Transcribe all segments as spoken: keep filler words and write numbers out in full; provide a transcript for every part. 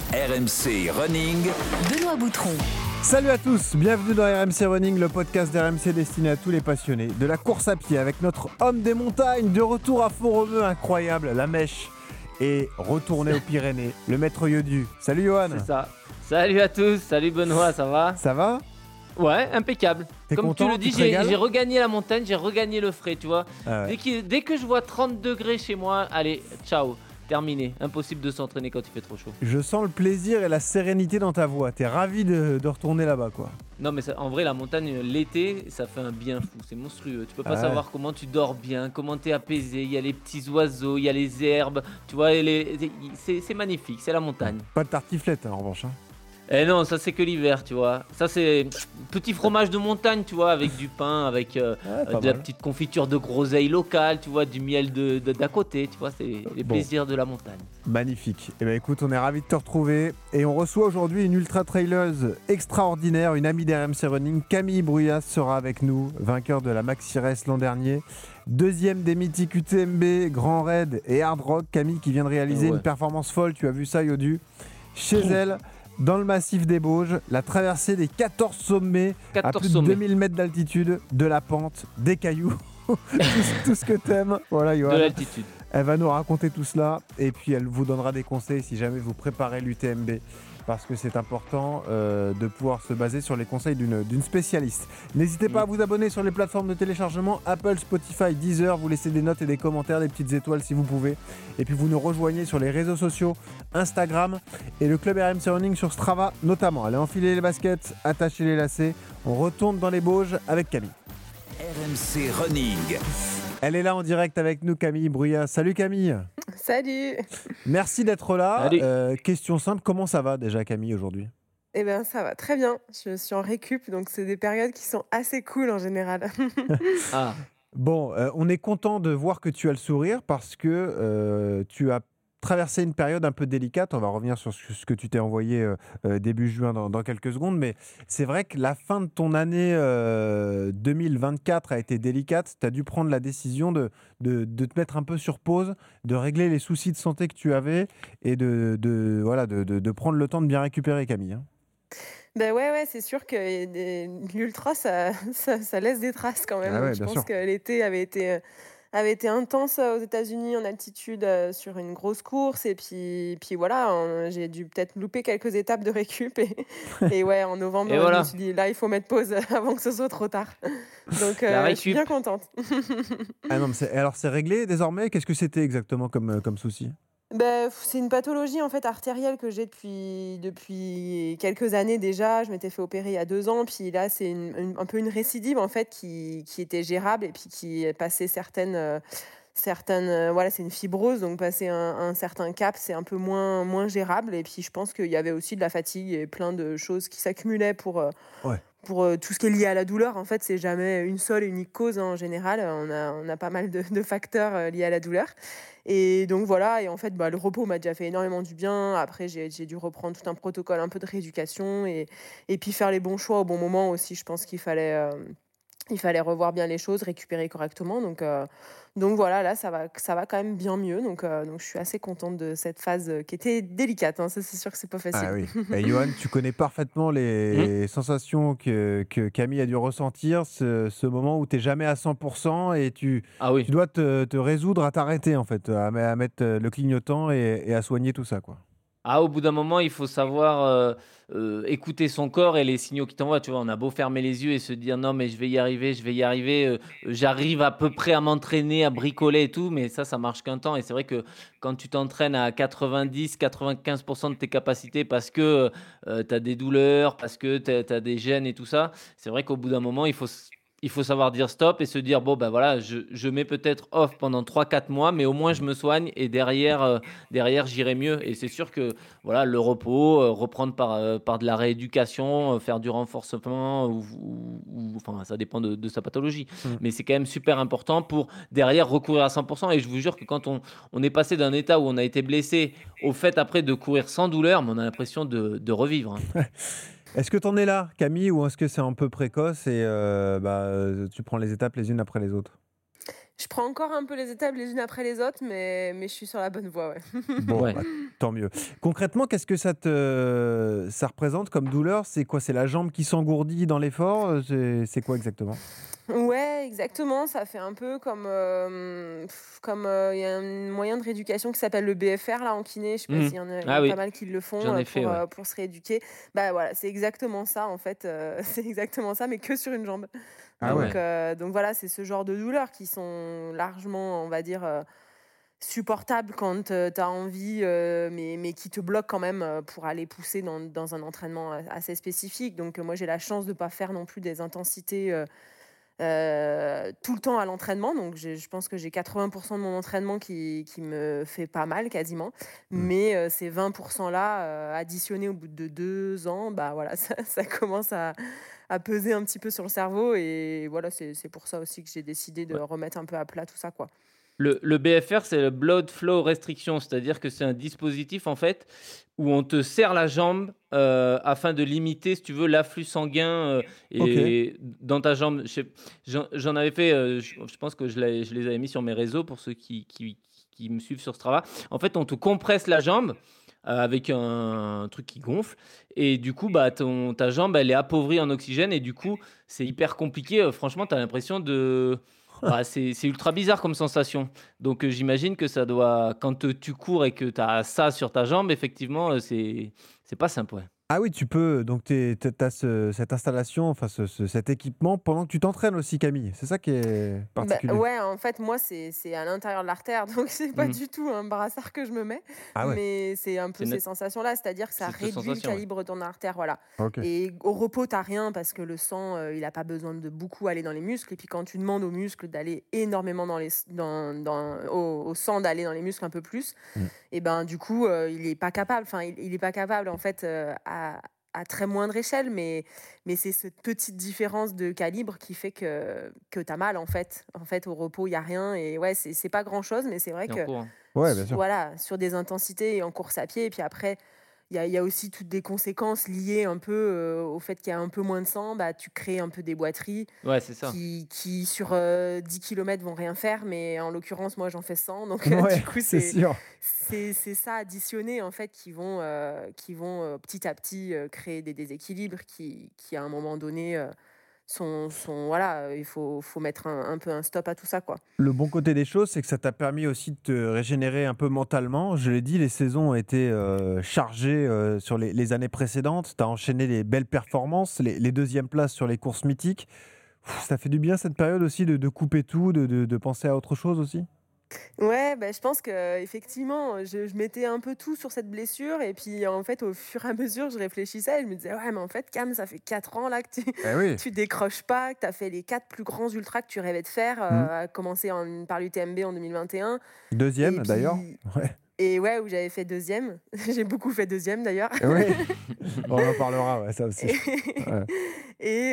R M C Running, Benoît Boutron. Salut à tous, bienvenue dans R M C Running, le podcast d'R M C destiné à tous les passionnés de la course à pied avec notre homme des montagnes, de retour à Font-Romeu, incroyable, la mèche, et retourné aux Pyrénées, le maître Yodu. Salut Johan. C'est ça. Salut à tous, salut Benoît, ça va? Ça va? Ouais, impeccable. T'es Comme content, tu le dis, tu te j'ai, régales j'ai regagné la montagne, j'ai regagné le frais, tu vois. Ah ouais. Dès, qu'il- dès que je vois trente degrés chez moi, allez, ciao, terminé. Impossible de s'entraîner quand il fait trop chaud. Je sens le plaisir et la sérénité dans ta voix, t'es ravi de, de retourner là-bas quoi. Non mais ça, en vrai, la montagne, l'été, ça fait un bien fou, c'est monstrueux. Tu peux pas Ah ouais. savoir comment tu dors bien, comment t'es apaisé, il y a les petits oiseaux, il y a les herbes, tu vois, et les, c'est, c'est magnifique, c'est la montagne. Pas de tartiflette hein, en revanche. Hein. Eh non, ça c'est que l'hiver, tu vois. Ça c'est petit fromage de montagne, tu vois, avec du pain, avec euh, Ouais, pas de la mal. petite confiture de groseille locale, tu vois, du miel de, de- d'à côté, tu vois, c'est les Bon. plaisirs de la montagne. Magnifique. Eh bien écoute, on est ravis de te retrouver et on reçoit aujourd'hui une ultra traileuse extraordinaire, une amie d'R M C Running, Camille Bruyas sera avec nous, vainqueur de la Maxi Race l'an dernier, deuxième des mythiques U T M B, Grand Raid et Hard Rock. Camille qui vient de réaliser Ouais. une performance folle, tu as vu ça Yodu, chez elle, dans le massif des Bauges, la traversée des quatorze sommets à quatorze plus de sommets. deux mille mètres d'altitude, de la pente, des cailloux, tout, tout ce que t'aimes. Voilà Johan. De l'altitude. Elle va nous raconter tout cela et puis elle vous donnera des conseils si jamais vous préparez l'U T M B parce que c'est important euh, de pouvoir se baser sur les conseils d'une, d'une spécialiste. N'hésitez pas à vous abonner sur les plateformes de téléchargement Apple, Spotify, Deezer, vous laissez des notes et des commentaires, des petites étoiles si vous pouvez. Et puis vous nous rejoignez sur les réseaux sociaux, Instagram et le club R M C Running sur Strava notamment. Allez, enfilez les baskets, attachez les lacets, on retourne dans les Bauges avec Camille. R M C Running. Elle est là en direct avec nous, Camille Bruyas. Salut Camille. Salut. Merci d'être là. Salut. Euh, question simple, comment ça va déjà Camille aujourd'hui? Eh bien, ça va très bien. Je suis en récup, donc c'est des périodes qui sont assez cool en général. Ah, Bon, euh, on est content de voir que tu as le sourire parce que euh, tu as traversé une période un peu délicate. On va revenir sur ce ce que tu t'es envoyé euh, euh, début juin dans, dans quelques secondes. Mais c'est vrai que la fin de ton année euh, deux mille vingt-quatre a été délicate. Tu as dû prendre la décision de, de, de te mettre un peu sur pause, de régler les soucis de santé que tu avais et de, de, voilà, de, de, de prendre le temps de bien récupérer, Camille. Hein. Ben ouais, ouais, c'est sûr que des- l'ultra, ça, ça, ça laisse des traces quand même. Ah ouais, Donc, je bien pense sûr. que l'été avait été, euh, avait été intense euh, aux États-Unis en altitude euh, sur une grosse course. Et puis, puis voilà, on- j'ai dû peut-être louper quelques étapes de récup. Et, et ouais, en novembre, Et je voilà. me suis dit, là, il faut mettre pause avant que ce soit trop tard. Donc, La euh, je suis récup. bien contente. Ah non, mais c'est- alors c'est réglé désormais. Qu'est-ce que c'était exactement comme, euh, comme souci? Ben, f- c'est une pathologie en fait artérielle que j'ai depuis, depuis quelques années déjà. Je m'étais fait opérer il y a deux ans, puis là c'est une- une- un peu une récidive en fait qui, qui était gérable et puis qui est passé certaines, euh, certaines, euh, voilà, c'est une fibrose, donc passer un, un certain cap, c'est un peu moins, moins gérable. Et puis je pense qu'il y avait aussi de la fatigue et plein de choses qui s'accumulaient pour, euh, Ouais. pour euh, tout ce qui est lié à la douleur. En fait, c'est jamais une seule et unique cause hein, en général. On a, on a pas mal de, de facteurs euh, liés à la douleur. Et donc voilà, et en fait, bah, le repos m'a déjà fait énormément du bien. Après, j'ai j'ai dû reprendre tout un protocole, un peu de rééducation et, et puis faire les bons choix au bon moment aussi. Je pense qu'il fallait, euh, il fallait revoir bien les choses, récupérer correctement. Donc, euh, donc voilà, là, ça va, ça va quand même bien mieux. Donc, euh, donc je suis assez contente de cette phase euh, qui était délicate. Hein. Ça, c'est sûr que c'est pas facile. Ah oui. Et Johan, tu connais parfaitement les sensations que, que Camille a dû ressentir, ce, ce moment où tu n'es jamais à cent pour cent et tu, ah oui. tu dois te, te résoudre à t'arrêter, en fait, à, à mettre le clignotant et, et à soigner tout ça, quoi. Ah, au bout d'un moment, il faut savoir euh, euh, écouter son corps et les signaux qui t'envoient. Tu vois, on a beau fermer les yeux et se dire non, mais je vais y arriver, je vais y arriver. euh, j'arrive à peu près à m'entraîner, à bricoler et tout, mais ça, ça marche qu'un temps. Et c'est vrai que quand tu t'entraînes à quatre-vingt-dix, quatre-vingt-quinze pour cent de tes capacités parce que tu as des douleurs, parce que tu as des gènes et tout ça, c'est vrai qu'au bout d'un moment, il faut. s- Il faut savoir dire stop et se dire bon ben voilà je, je mets peut-être off pendant trois quatre mois mais au moins je me soigne et derrière euh, derrière j'irai mieux et c'est sûr que voilà, le repos, euh, reprendre par, euh, par de la rééducation, euh, faire du renforcement, ou, ou- ou- enfin, ça dépend de, de sa pathologie. Mm. Mais c'est quand même super important pour derrière recourir à cent pour cent. Et je vous jure que quand on, on est passé d'un état où on a été blessé au fait après de courir sans douleur, mais on a l'impression de, de revivre. hein. Est-ce que tu en es là, Camille, ou est-ce que c'est un peu précoce et euh, bah, euh, tu prends les étapes les unes après les autres? Je prends encore un peu les étapes les unes après les autres, mais, mais je suis sur la bonne voie, ouais. Bon, Ouais. bah, tant mieux. Concrètement, qu'est-ce que ça te ça représente comme douleur? C'est quoi? C'est la jambe qui s'engourdit dans l'effort? Heu, c'est c'est quoi exactement? Ouais, exactement. Ça fait un peu comme, hem, comme, heu, il y a un moyen de rééducation qui s'appelle le B F R là en kiné. Je sais pas Mmh. s'il y en a il y Ah a pas oui, mal qui le font, j'en heu, ai fait, pour, ouais. heu, pour se rééduquer. Bah, voilà, c'est exactement ça en fait, heu, c'est exactement ça, mais que sur une jambe. Ah Ah ouais. Donc ouais. heu, donc voilà, c'est ce genre de douleurs qui sont largement, on va dire, heu, supportables quand, heu, tu as envie, heu, mais mais qui te bloquent quand même, heu, pour aller pousser dans dans un entraînement, heu, assez spécifique. Donc heu, moi, j'ai la chance de pas faire non plus des intensités, heu heu, tout le temps à l'entraînement. Donc j'ai je pense que j'ai quatre-vingts de mon entraînement qui qui me fait pas mal quasiment. Mmh. Mais heu, ces vingt là, heu, additionnés au bout de deux ans, bah, voilà, ça ça commence à à peser un petit peu sur le cerveau et voilà, c'est c'est pour ça aussi que j'ai décidé de Ouais. remettre un peu à plat tout ça, quoi. Le le B F R, c'est le Blood Flow Restriction, c'est-à-dire que c'est un dispositif, en fait, où on te serre la jambe, heu, afin de limiter, si tu veux, l'afflux sanguin, heu OK. et dans ta jambe. Je sais j'en j'en avais fait, heu, je je pense que je l'ai je les avais mis sur mes réseaux pour ceux qui qui qui me suivent sur Strava. En fait, on te compresse la jambe, heu, avec un truc qui gonfle et du coup, bah, ton ta jambe, elle est appauvrie en oxygène et du coup, c'est hyper compliqué, heu, franchement, tu as l'impression de bah, c'est c'est ultra bizarre comme sensation. Donc, heu, j'imagine que ça doit quand, heu, tu cours et que tu as ça sur ta jambe, effectivement, heu, c'est c'est pas simple, ouais. Ah oui, tu peux donc tu as cette installation, enfin ce ce cet équipement pendant que tu t'entraînes aussi, Camille? C'est ça qui est Bah, particulier? ouais, en fait, moi, c'est c'est à l'intérieur de l'artère, donc c'est pas Mmh. du tout un brassard que je me mets, Ah ouais, mais c'est un peu C'est ces net sensations-là, c'est-à-dire que ça cette réduit le sensation, ouais. calibre de ton artère, voilà. OK. Et au repos, tu rien parce que le sang, heu, il a pas besoin de beaucoup aller dans les muscles et puis quand tu demandes aux muscles d'aller énormément dans les s dans dans au au sang d'aller dans les muscles un peu plus, Mmh. et ben, du coup, heu, il est pas capable, enfin, il il est pas capable, en fait, heu, à à très moindre échelle, mais mais c'est cette petite différence de calibre qui fait que que tu as mal, en fait. En fait, au repos, il y a rien et ouais, c'est c'est pas grand-chose, mais c'est vrai Et en que, courant. Ouais, bien s sûr. voilà, sur des intensités et en course à pied et puis après, il y a il y a aussi toutes des conséquences liées un peu, heu, au fait qu'il y a un peu moins de sang, bah, tu crées un peu des boiteries Ouais, c'est ça. qui qui sur, heu, dix kilomètres vont rien faire, mais en l'occurrence, moi, j'en fais cent donc heu, du Ouais, coup, c'est c'est sûr. c'est c'est ça additionné, en fait, qui vont, heu, qui vont, heu, petit à petit, heu, créer des déséquilibres qui qui, à un moment donné, heu, sont sont voilà, heu, il faut faut mettre un un peu un stop à tout ça, quoi. Le bon côté des choses, c'est que ça t'a permis aussi de te régénérer un peu mentalement. Je l'ai dit, les saisons ont été, heu, chargées, heu, sur les les années précédentes. Tu as enchaîné les belles performances, les les deuxièmes places sur les courses mythiques. Pff, ça fait du bien cette période aussi de de couper tout, de de de penser à autre chose aussi? Ouais, bah, je pense qu'effectivement, je je mettais un peu tout sur cette blessure et puis, en fait, au fur et à mesure, je réfléchissais et je me disais: «Ouais, mais en fait, Cam, ça fait quatre ans là que tu Eh oui. tu décroches pas, que tu as fait les quatre plus grands ultras que tu rêvais de faire», heu, Mmh. à commencer en par l'U T M B en deux mille vingt et un et deuxième d'ailleurs. puis Ouais. et ouais, où j'avais fait deuxième. J'ai beaucoup fait deuxième d'ailleurs. Oui, on en parlera, ouais, ça aussi. Et Ouais. et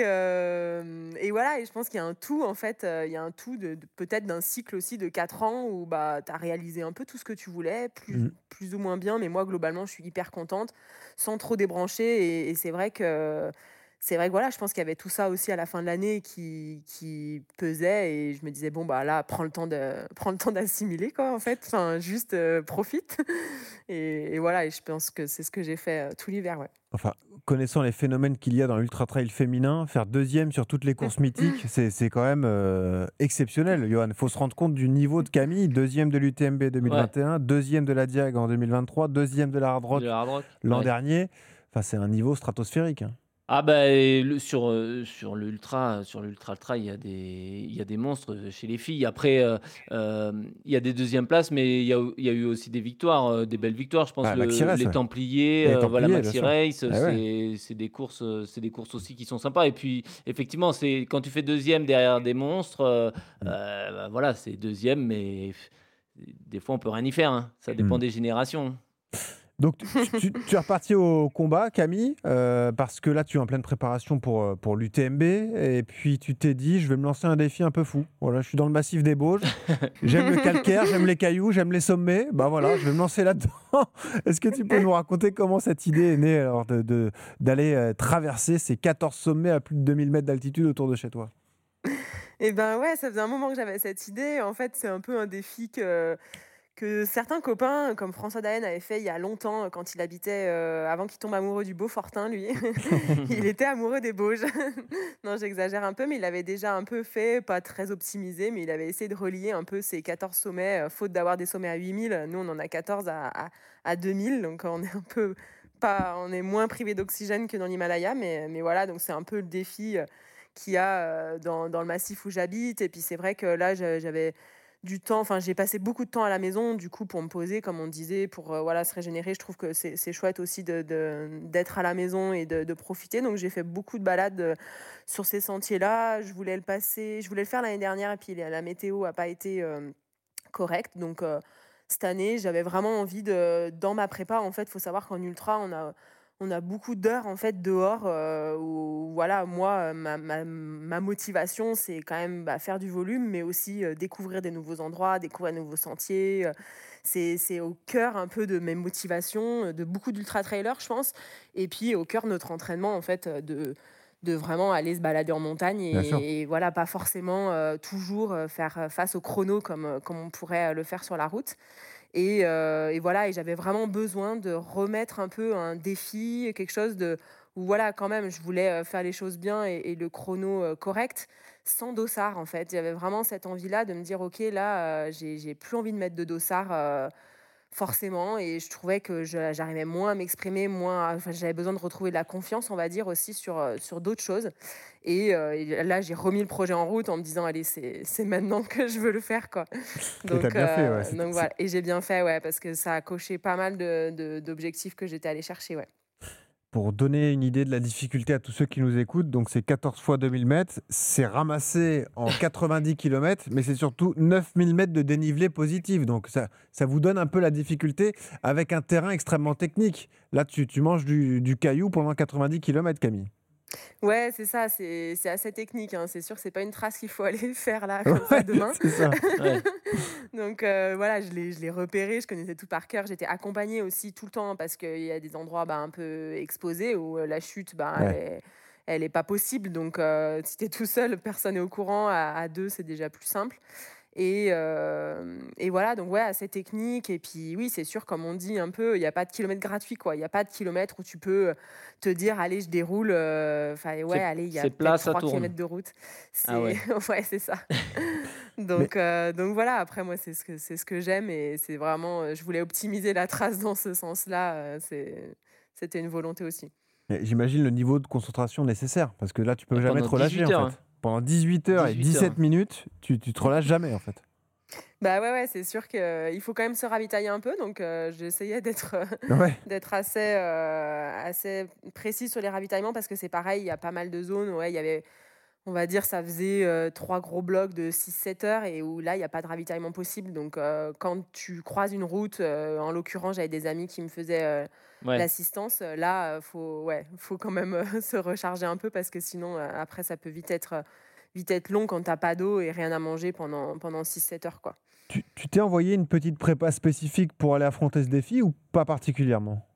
hem et voilà et je pense qu'il y a un tout en fait, heu, il y a un tout de de peut-être d'un cycle aussi de quatre ans où, bah, tu as réalisé un peu tout ce que tu voulais, plus Mmh. plus ou moins bien, mais moi globalement je suis hyper contente, sans trop débrancher et et c'est vrai que c'est vrai que voilà, je pense qu'il y avait tout ça aussi à la fin de l'année qui qui pesait et je me disais: «Bon, bah, là, prends le temps de prends le temps d'assimiler quoi, en fait, enfin juste, heu, profite» et et voilà et je pense que c'est ce que j'ai fait, heu, tout l'hiver, ouais. Enfin, connaissant les phénomènes qu'il y a dans l'ultra trail féminin, faire deuxième sur toutes les courses mythiques, c'est c'est quand même, heu, exceptionnel, Johan. Il faut se rendre compte du niveau de Camille, deuxième de l'U T M B Ouais, deux mille vingt et un, deuxième de la Diag en deux mille vingt-trois, deuxième de la Hard de Rock hard rock, l'an ouais. dernier. Enfin, c'est un niveau stratosphérique, hein. Ah bah et le sur, heu, sur l'ultra sur l'ultra trail, il y a des il y a des monstres, heu, chez les filles. Après, heu, hem, il y a des deuxièmes places, mais il y a au il y a eu aussi des victoires, heu, des belles victoires. Je pense Ah, Maxi le Race, les ouais. Templiers, Et heu, voilà Templiers, bien Maxi sûr. Race, Eh ouais. c'est c'est des courses, heu, c'est des courses aussi qui sont sympas et puis effectivement, c'est quand tu fais deuxième derrière des monstres, heu, heu, Mmh. bah, voilà, c'est deuxième, mais pff, des fois on peut rien y faire, hein. Ça dépend Mmh. des générations. Donc tu tu tu es reparti au combat, Camille, heu, parce que là, tu es en pleine préparation pour, heu, pour l'U T M B et puis tu t'es dit: «Je vais me lancer un défi un peu fou. Voilà, je suis dans le massif des Bauges, j'aime le calcaire, j'aime les cailloux, j'aime les sommets. Bah, voilà, je vais me lancer là-dedans». Est-ce que tu peux nous raconter comment cette idée est née alors de de d'aller, heu, traverser ces quatorze sommets à plus de deux mille mètres d'altitude autour de chez toi? Et ben, ouais, ça faisait un moment que j'avais cette idée. En fait, c'est un peu un défi que que certains copains, comme François Daen, avait fait il y a longtemps, quand il habitait, heu, avant qu'il tombe amoureux du Beaufortin, lui. Il était amoureux des Bauges. Non, j'exagère un peu, mais il avait déjà un peu fait, pas très optimisé, mais il avait essayé de relier un peu ces quatorze sommets, heu, faute d'avoir des sommets à huit mille. Nous, on en a quatorze à à à deux mille, donc on est un peu pas on est moins privé d'oxygène que dans l'Himalaya, mais mais voilà, donc c'est un peu le défi, heu, qu'il y a, heu, dans dans le massif où j'habite. Et puis c'est vrai que là, je j'avais du temps, enfin, j'ai passé beaucoup de temps à la maison, du coup, pour me poser, comme on disait, pour, heu, voilà, se régénérer. Je trouve que c'est c'est chouette aussi de de d'être à la maison et de de profiter. Donc j'ai fait beaucoup de balades, heu, sur ces sentiers-là. Je voulais le passer je voulais le faire l'année dernière et puis la la météo a pas été, hem, correcte. Donc heu, cette année, j'avais vraiment envie de dans ma prépa, en fait, faut savoir qu'en ultra, on a on a beaucoup d'heures, en fait, dehors, heu, où voilà, moi, heu, ma ma ma motivation, c'est quand même, bah, faire du volume, mais aussi, heu, découvrir des nouveaux endroits, découvrir de nouveaux sentiers, heu. C'est c'est au cœur un peu de mes motivations, heu, de beaucoup d'ultra trailers, je pense. Et puis au cœur de notre entraînement, en fait, heu, de de vraiment aller se balader en montagne Bien sûr. et et voilà, pas forcément, heu, toujours, heu, faire, heu, face au chrono comme, heu, comme on pourrait, heu, le faire sur la route. Et heu et voilà, et j'avais vraiment besoin de remettre un peu un défi, quelque chose de où voilà, quand même, je voulais, heu, faire les choses bien et et le chrono, heu, correct, sans dossard, en fait. J'avais vraiment cette envie-là de me dire: «OK, là, heu, j'ai j'ai plus envie de mettre de dossard, heu, forcément». Et je trouvais que je j'arrivais moins à m'exprimer, moins à enfin, j'avais besoin de retrouver de la confiance, on va dire, aussi sur, heu, sur d'autres choses. Et heu et là, j'ai remis le projet en route en me disant: «Allez, c'est c'est maintenant que je veux le faire, quoi». Et tu Donc bien fait, ouais. heu, C'était donc c'est voilà, et j'ai bien fait, ouais, parce que ça a coché pas mal de de d'objectifs que j'étais allée chercher, ouais. pour donner une idée de la difficulté à tous ceux qui nous écoutent, donc c'est quatorze fois deux mille mètres, c'est ramassé en quatre-vingt-dix kilomètres, mais c'est surtout neuf mille mètres de dénivelé positif. Donc ça, ça vous donne un peu la difficulté avec un terrain extrêmement technique. Là, tu, tu manges du, du caillou pendant quatre-vingt-dix kilomètres, Camille. Ouais, c'est ça, c'est c'est assez technique, hein. C'est sûr que c'est pas une trace qu'il faut aller faire là, comme ça, Ouais, demain. c'est ça. Ouais. Donc heu, voilà, je l'ai je l'ai repéré, je connaissais tout par cœur. J'étais accompagnée aussi tout le temps parce qu'il y a des endroits, bah, un peu exposés où, heu, la chute, bah, elle Ouais. est elle est pas possible. Donc heu, si tu es tout seul, personne n'est au courant. À à deux, c'est déjà plus simple. Et hem et voilà, donc ouais, assez technique. Et puis oui, c'est sûr, comme on dit un peu, il y a pas de kilomètre gratuit, quoi. Il y a pas de kilomètre où tu peux, heu, te dire: «Allez, je déroule», heu, enfin ouais, C'est allez, il y a c'est peut-être plat, ça trois tourne. kilomètres de route. Ah C'est ouais. ouais, c'est ça. Mais Donc heu, donc voilà, après moi, c'est ce que c'est ce que j'aime et c'est vraiment, heu, je voulais optimiser la trace dans ce sens-là, heu, c'est c'était une volonté aussi. mais j'imagine le niveau de concentration nécessaire, parce que là, tu peux Et jamais pendant te relâcher, dix-huit en heures, hein. fait. Pendant dix-huit heures et dix-huit heures, dix-sept hein. minutes, tu, tu te relâches jamais, en fait. Bah, ouais, ouais, c'est sûr qu'il faut quand même se ravitailler un peu, donc heu, j'essayais d'être, heu, Ouais. d'être assez, heu, assez précise sur les ravitaillements parce que c'est pareil, il y a pas mal de zones, ouais, il y avait, on va dire, ça faisait, heu, trois gros blocs de six sept heures et où là, il y a pas de ravitaillement possible. Donc heu, quand tu croises une route, heu, en l'occurrence, j'avais des amis qui me faisaient, heu, Ouais. l'assistance, heu, là, heu, faut ouais, faut quand même, heu, se recharger un peu parce que sinon, heu, après ça peut vite être, heu, vite être long quand tu as pas d'eau et rien à manger pendant pendant six sept heures, quoi. Tu tu t'es envoyé une petite prépa spécifique pour aller affronter ce défi ou pas particulièrement?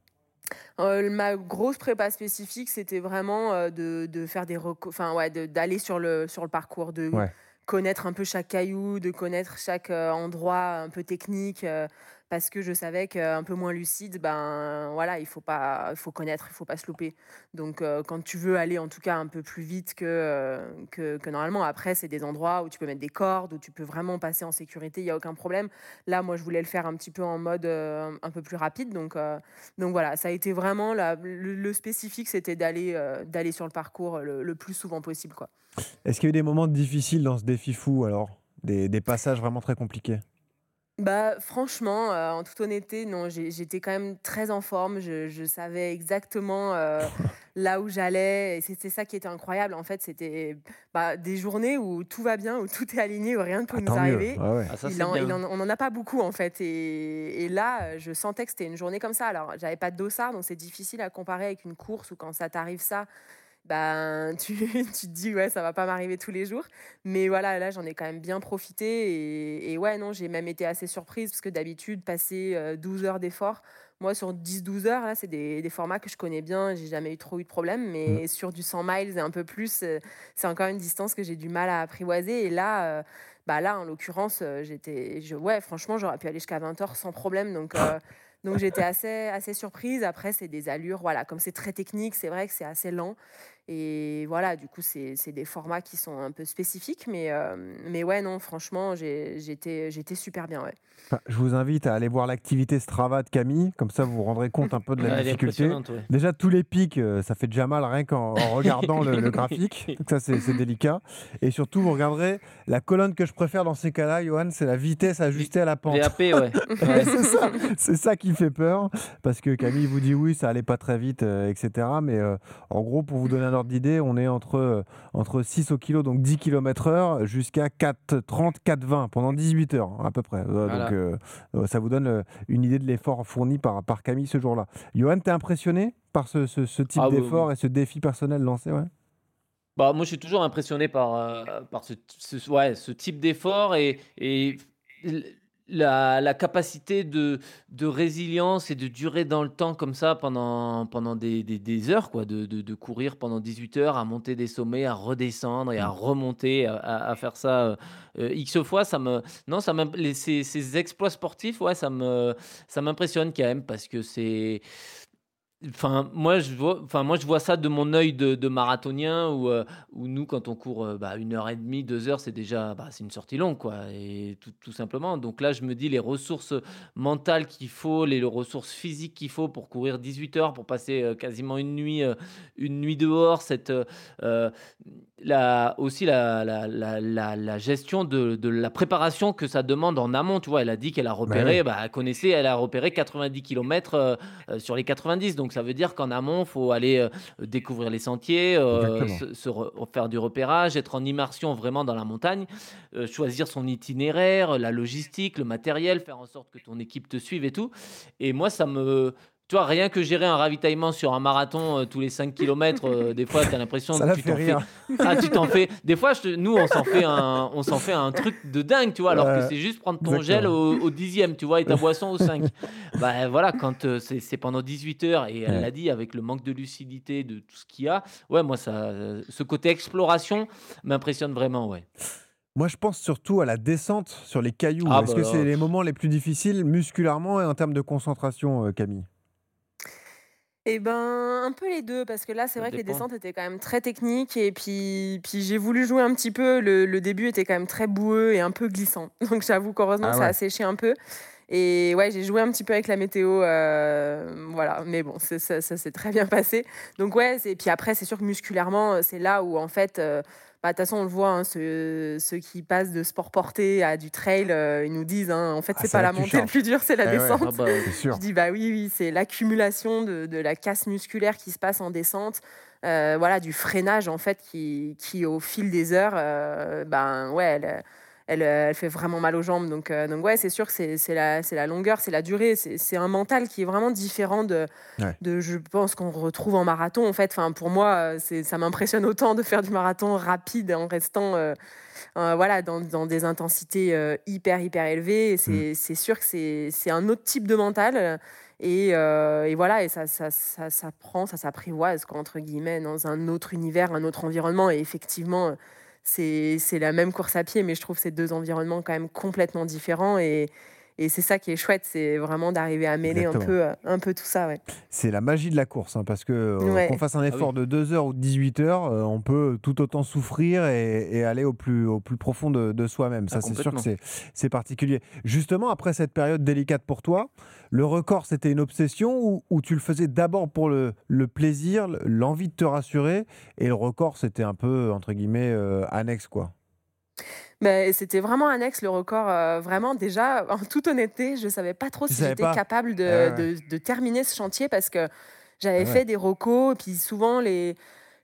Heu, ma grosse prépa spécifique, c'était vraiment, heu, de de faire des reco enfin, ouais, de d'aller sur le sur le parcours, de Ouais. connaître un peu chaque caillou, de connaître chaque, heu, endroit un peu technique, heu, parce que je savais qu'un peu moins lucide, ben, voilà, il faut pas il faut connaître, il faut pas se louper. Donc heu, quand tu veux aller en tout cas un peu plus vite que, heu, que que normalement, après c'est des endroits où tu peux mettre des cordes, où tu peux vraiment passer en sécurité, il y a aucun problème. Là, moi, je voulais le faire un petit peu en mode, heu, un peu plus rapide. Donc heu donc voilà, ça a été vraiment la le le spécifique, c'était d'aller, heu, d'aller sur le parcours le le plus souvent possible, quoi. Est-ce qu'il y a eu des moments difficiles dans ce défi fou alors? Des des passages vraiment très compliqués? Bah, franchement, heu, en toute honnêteté, non, j'ai j'étais quand même très en forme. Je je savais exactement, heu, là où j'allais et c'était ça qui était incroyable. En fait, c'était, bah, des journées où tout va bien, où tout est aligné, où rien ne peut Ah nous tant mieux, arriver. ouais, ouais. Ah ça, Il c'est en il bien. en on en a pas beaucoup, en fait. Et et là, heu, je sentais que c'était une journée comme ça. Alors, j'avais pas de dossard, donc c'est difficile à comparer avec une course où quand ça t'arrive ça, ben, tu tu te dis: «Ouais, ça va pas m'arriver tous les jours». Mais voilà, là, j'en ai quand même bien profité et et ouais, non, j'ai même été assez surprise parce que d'habitude, passer, heu, douze heures d'effort, moi, sur dix douze heures, là, c'est des des formats que je connais bien, j'ai jamais eu trop eu de problème. Mmh. Mais sur du cent miles et un peu plus, heu, c'est encore une distance que j'ai du mal à apprivoiser et là, heu, bah, là, en l'occurrence, heu, j'étais je ouais, franchement, j'aurais pu aller jusqu'à vingt heures sans problème donc heu, donc j'étais assez assez surprise. Après, c'est des allures, voilà, comme c'est très technique, c'est vrai que c'est assez lent et voilà, du coup, c'est c'est des formats qui sont un peu spécifiques mais hem, mais ouais, non, franchement, j'ai j'étais j'étais super bien, ouais. Enfin, je vous invite à aller voir l'activité Strava de Camille, comme ça vous vous rendrez compte un peu de la Ouais, elle est difficulté. impressionnante, ouais. Déjà, tous les pics, euh, ça fait déjà mal rien qu'en en regardant le, le graphique, donc ça c'est c'est délicat. Et surtout, vous regarderez la colonne que je préfère dans ces cas-là, Johan, c'est la vitesse V ajustée à la pente. VAP, ouais. Ouais, Ouais. c'est ça, c'est ça qui fait peur, parce que Camille vous dit oui, ça allait pas très vite, euh, et cetera. Mais euh, en gros, pour vous donner un ordre d'idée, on est entre, euh, entre six au kilo, donc dix kilomètres heure, jusqu'à quatre trente, quatre vingt pendant dix-huit heures hein, à peu près. Euh, donc Voilà. euh, euh, ça vous donne euh, une idée de l'effort fourni par, par Camille ce jour-là. Johan, t'es impressionné par ce, ce- ce type Ah oui, oui. d'effort et ce défi personnel lancé, ouais? Bah, moi, je suis toujours impressionné par, heu, par ce ce ouais, ce type d'effort et et l la la capacité de de résilience et de durer dans le temps comme ça pendant pendant des des des heures quoi, de de de courir pendant dix-huit heures, à monter des sommets, à redescendre et à Mm. remonter, à à à faire ça, heu heu, X fois, ça me non, ça m'imp les ces ces exploits sportifs, ouais, ça me ça m'impressionne quand même parce que c'est Enfin, moi je vois enfin moi je vois ça de mon œil de de marathonien où, heu, où nous quand on court, heu, bah, une heure et demie, deux heures, c'est déjà, bah, c'est une sortie longue quoi et tout tout simplement. Donc là, je me dis les ressources, mentales qu'il faut, les ressources physiques qu'il faut pour courir dix-huit heures, pour passer, heu, quasiment une nuit, heu, une nuit dehors, cette, heu heu, la aussi la la la la la gestion de de la préparation que ça demande en amont, tu vois? Elle a dit qu'elle a Bah ouais, repéré, bah, elle connaissait, elle a repéré quatre-vingt-dix kilomètres, heu heu, sur les quatre-vingt-dix. Donc ça veut dire qu'en amont, il faut aller, heu, découvrir les sentiers, heu, exactement. se se re faire du repérage, être en immersion vraiment dans la montagne, heu, choisir son itinéraire, la logistique, le matériel, faire en sorte que ton équipe te suive et tout. Et moi, ça me tu vois, rien que gérer un ravitaillement sur un marathon, heu, tous les cinq kilomètres, heu, des fois, tu as l'impression Ça que la tu fait t'en fais rire. ah, tu t'en fais des fois, je te nous, on s'en fait un on s'en fait un truc de dingue, tu vois? Alors que Euh, c'est juste prendre ton gel exactement. au au dixième, tu vois? Et ta boisson au cinq. Bah, voilà, quand, heu, c'est c'est pendant dix-huit heures et elle Ouais. l'a dit avec le manque de lucidité de tout ce qu'il y a, ouais, moi ça, heu, ce côté exploration m'impressionne vraiment, ouais. Moi, je pense surtout à la descente sur les cailloux. Ah Est-ce bah que c'est là, les pff, moments les plus difficiles musculairement et en termes de concentration, euh, Camille? Et ben, un peu les deux parce que là, c'est ça vrai que les dépend. descentes étaient quand même très techniques et puis puis j'ai voulu jouer un petit peu. Le le début était quand même très boueux et un peu glissant. Donc j'avoue qu'heureusement, Ah ça a ouais. séché un peu et ouais, j'ai joué un petit peu avec la météo, heu, voilà, mais bon, c'est ça ça s'est très bien passé. Donc ouais, c'est puis après, c'est sûr que musculairement, heu, c'est là où en fait, heu, bah, de toute façon, on le voit, hein, ceux ceux qui passent de sport porté à du trail, heu, ils nous disent, hein: «En fait, Ah, c'est c'est pas là la que tu montée le charges. plus dur, c'est la Eh ouais, Ah descente». bah, c'est Je sûr. dis: «Bah, oui, oui, c'est l'accumulation de de la casse musculaire qui se passe en descente, heu, voilà, du freinage, en fait, qui qui au fil des heures, heu, ben, ouais, elle, elle, elle fait vraiment mal aux jambes». Donc heu, donc ouais, c'est sûr que c'est c'est la c'est la longueur, c'est la durée, c'est c'est un mental qui est vraiment différent de Ouais. de je pense qu'on retrouve en marathon, en fait. Enfin, pour moi, heu, c'est ça m'impressionne autant de faire du marathon rapide en restant, heu heu, voilà, dans dans des intensités, heu, hyper, hyper élevées et Mm. c'est c'est sûr que c'est c'est un autre type de mental, heu et heu et voilà et ça ça ça s'apprend, ça «s'apprivoise» quoi, entre guillemets, dans un autre univers, un autre environnement et effectivement, heu, c'est c'est la même course à pied, mais je trouve ces deux environnements quand même complètement différents et et c'est ça qui est chouette, c'est vraiment d'arriver à mêler un Exactement. peu, heu, un peu tout ça, ouais. C'est la magie de la course, hein, parce que euh, qu'on Ouais. fasse un ah oui, effort de deux heures ou de dix-huit heures, euh, on peut tout autant souffrir et, et aller au plus, au plus profond de, de soi-même. ah Ça, c'est sûr que complètement. c'est, c'est particulier. Justement, après cette période délicate pour toi, le record, c'était une obsession ou, ou tu le faisais d'abord pour le, le plaisir, l'envie de te rassurer, et le record, c'était un peu, entre guillemets, euh, annexe, quoi. Beh, c'était vraiment annexe le record, heu, vraiment déjà, en toute honnêteté, je savais pas trop Tu si savais j'étais pas? capable Ah de ouais, ouais. de de terminer ce chantier parce que j'avais Ah ouais. fait des recos et puis souvent les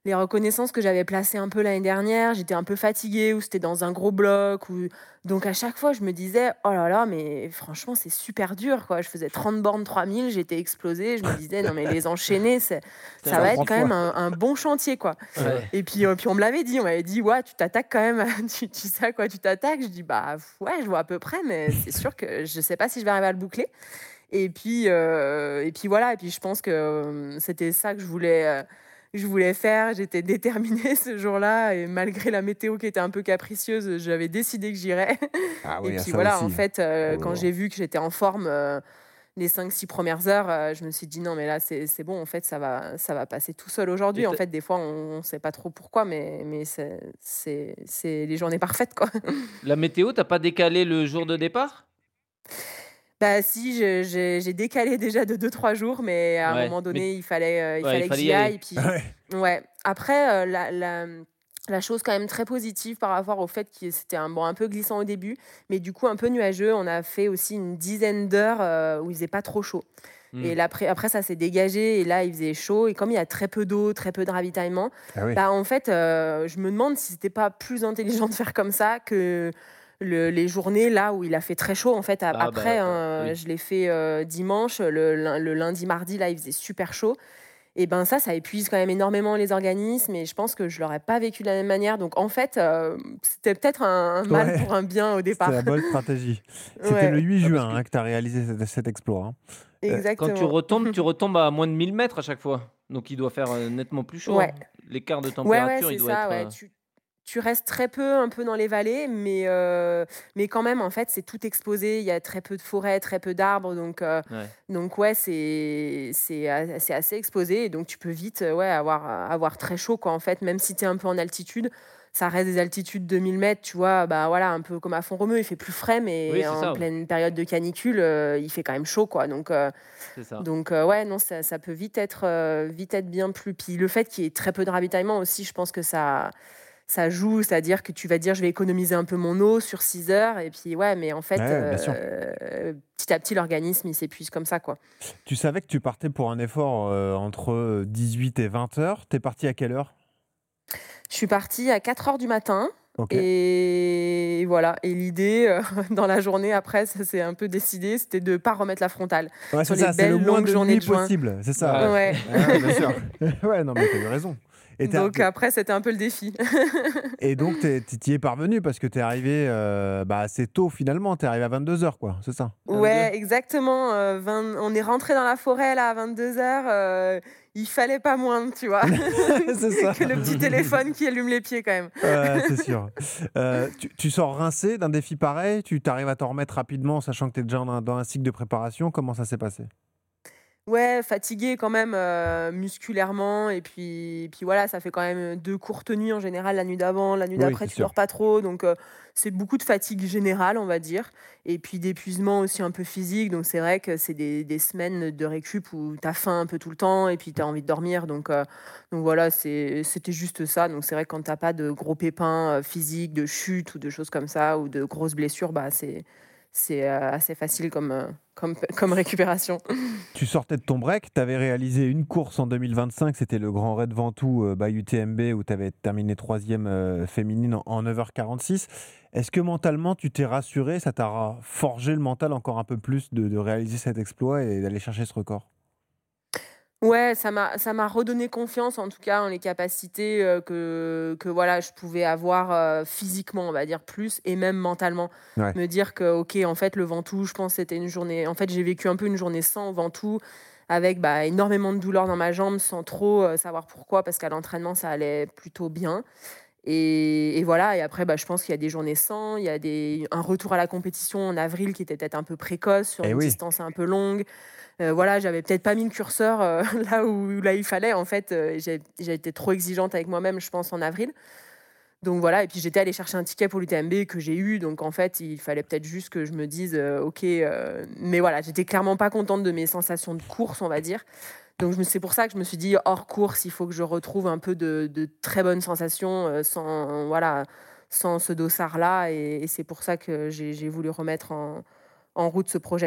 les reconnaissances que j'avais placées un peu l'année dernière, j'étais un peu fatiguée ou c'était dans un gros bloc ou donc à chaque fois je me disais: «Oh là là, mais franchement c'est super dur quoi». Je faisais trente bornes trois mille, j'étais explosée, je me disais: «Non mais les enchaîner, c'est C'est ça Ça un va prend être quand foi. même un un bon chantier quoi». Ouais. ouais. Et puis, heu, puis on me l'avait dit, on m'avait dit: «Ouais, tu t'attaques quand même, à- tu tu sais à quoi tu t'attaques?» Je dis: «Bah, ouais, je vois à peu près, mais c'est sûr que je sais pas si je vais arriver à le boucler». Et puis, heu et puis voilà et puis je pense que, hem, c'était ça que je voulais, heu, je voulais faire. J'étais déterminée ce jour-là et malgré la météo qui était un peu capricieuse, j'avais décidé que j'irais. Ah Et oui, il y a puis ça voilà, en aussi. fait, heu, quand Oh. j'ai vu que j'étais en forme, heu, les cinq six premières heures, heu, je me suis dit: «Non mais là, c'est c'est bon, en fait, ça va ça va passer tout seul Et aujourd'hui». En tu fait, des fois, on on sait pas trop pourquoi, mais mais c'est c'est c'est les journées parfaites, quoi. la météo, tu pas décalé le jour de départ? Bah si, je j'ai j'ai décalé déjà de deux trois jours, mais à un Ouais, moment mais donné, il fallait, heu, il ouais, il fallait que fallait y j'y aille. aller. Puis Ouais. ouais, après, heu, la la, mmh, la chose quand même très positive par rapport au fait que c'était un bon, un peu glissant au début, mais du coup un peu nuageux, on a fait aussi une dizaine d'heures, heu, où il faisait pas trop chaud. Mmh. Et là après après ça s'est dégagé et là, il faisait chaud et comme il y a très peu d'eau, très peu de ravitaillement, Ah oui. bah, en fait, heu, je me demande si c'était pas plus intelligent de faire comme ça que le les journées là où il a fait très chaud en fait a Ah après, bah, hein, oui. je l'ai fait, heu, dimanche, le lun le lundi, mardi là, il faisait super chaud et ben, ça, ça épuise quand même énormément les organismes et je pense que je l'aurais pas vécu de la même manière donc en fait, heu, c'était peut-être un un mal Ouais, pour un bien au c'était départ. la bonne stratégie. C'était le Ouais, huit Ah parce juin que hein, que tu as réalisé cet, cet exploit. Hein. Euh, quand tu exactement. retombes, tu retombes à moins de mille mètres à chaque fois. Donc il doit faire, heu, nettement plus chaud, Ouais. hein. L'écart de Ouais, ouais, température, il c'est doit ça, être, ouais. heu Tu tu restes très peu, un peu dans les vallées, mais heu, mais quand même, en fait, c'est tout exposé. Il y a très peu de forêts, très peu d'arbres, donc heu, ouais. donc ouais, c'est c'est a c'est assez exposé et donc tu peux vite, heu, ouais, avoir avoir très chaud, quoi, en fait. Même si tu es un peu en altitude, ça reste des altitudes de mille mètres, tu vois? Bah, voilà, un peu comme à Font-Romeu, il fait plus frais, Oui, mais c'est en ça, ouais. pleine période de canicule, heu, il fait quand même chaud, quoi, donc heu C'est ça. donc heu, ouais, non, ça ça peut vite être, heu, vite être bien plus puis le fait qu'il y ait très peu de ravitaillement aussi, je pense que ça ça joue. C'est-à-dire que tu vas dire: «Je vais économiser un peu mon eau sur six heures» et puis ouais, mais en fait, ouais, bien sûr. heu, petit à petit, l'organisme, il s'épuise comme ça, quoi. Tu savais que tu partais pour un effort euh, entre dix-huit et vingt heures. T'es parti à quelle heure? Je suis partie à quatre heures du matin Ok. et voilà et l'idée, heu, dans la journée après, ça s'est un peu décidé, c'était de pas remettre la frontale Ouais, sur c'est les ça, c'est le belles moins longues de journées nuit de juin. possible, c'est ça, ouais. Ouais. Ouais, Ah ouais, bien sûr. Ouais, non, mais t'as eu raison. Et, t'es donc arri- après, c'était un peu le défi. et donc, t'es- t'y es parvenu parce que t'es arrivé euh, bah, assez tôt finalement. T'es arrivé à vingt-deux heures, quoi, c'est ça? vingt-deux. Ouais, exactement, heu, vingt on est rentré dans la forêt là à vingt-deux heures, heu, il fallait pas moins, tu vois? C'est ça. Que le petit téléphone qui allume les pieds quand même. Ouais, c'est sûr. Euh, tu, tu sors rincé d'un défi pareil? Tu t'arrives à t'en remettre rapidement, sachant que tu es déjà dans un, dans un cycle de préparation? Comment ça s'est passé? Ouais, fatiguée quand même, heu, musculairement et puis puis voilà, ça fait quand même, deux courtes nuits en général, la nuit d'avant, la nuit Oui, d'après, c'est tu sûr. dors pas trop donc heu, c'est beaucoup de fatigue générale, on va dire et puis d'épuisement aussi un peu physique donc c'est vrai que c'est des des semaines de récup où tu as faim un peu tout le temps et puis tu as envie de dormir donc heu, donc voilà, c'est c'était juste ça donc c'est vrai que quand tu as pas de gros pépins, heu, physiques, de chute ou de choses comme ça ou de grosses blessures, bah, c'est c'est, heu, assez facile comme, heu, comme comme récupération. Tu sortais de ton break, tu avais réalisé une course en deux mille vingt-cinq, c'était le Grand Raid Ventoux euh, by U T M B où tu avais terminé troisième euh, féminine en, en neuf heures quarante-six. Est-ce que mentalement tu t'es rassuré, ça t'a forgé le mental encore un peu plus de, de réaliser cet exploit et d'aller chercher ce record? Ouais, ça m'a ça m'a redonné confiance en tout cas en les capacités, heu, que que voilà je pouvais avoir, heu, physiquement on va dire plus et même mentalement. Ouais. Me dire que OK en fait le Ventoux je pense c'était une journée en fait j'ai vécu un peu une journée sans au Ventoux avec, bah, énormément de douleurs dans ma jambe sans trop, heu, savoir pourquoi parce qu'à l'entraînement ça allait plutôt bien et et voilà et après, bah, je pense qu'il y a des journées sans, il y a des un retour à la compétition en avril qui était peut-être un peu précoce sur Eh une oui. distance un peu longue. Heu, voilà, j'avais peut-être pas mis le curseur, heu, là où là il fallait en fait, heu, j'ai j'ai été trop exigeante avec moi-même, je pense en avril. Donc voilà et puis j'étais allée chercher un ticket pour l'U T M B que j'ai eu, donc en fait, il fallait peut-être juste que je me dise, heu: «OK», heu, mais voilà, j'étais clairement pas contente de mes sensations de course, on va dire. Donc je me c'est pour ça que je me suis dit: «Hors course, il faut que je retrouve un peu de de très bonnes sensations, heu, sans voilà, sans ce dossard-là» et et c'est pour ça que j'ai j'ai voulu remettre en en route ce projet, quoi.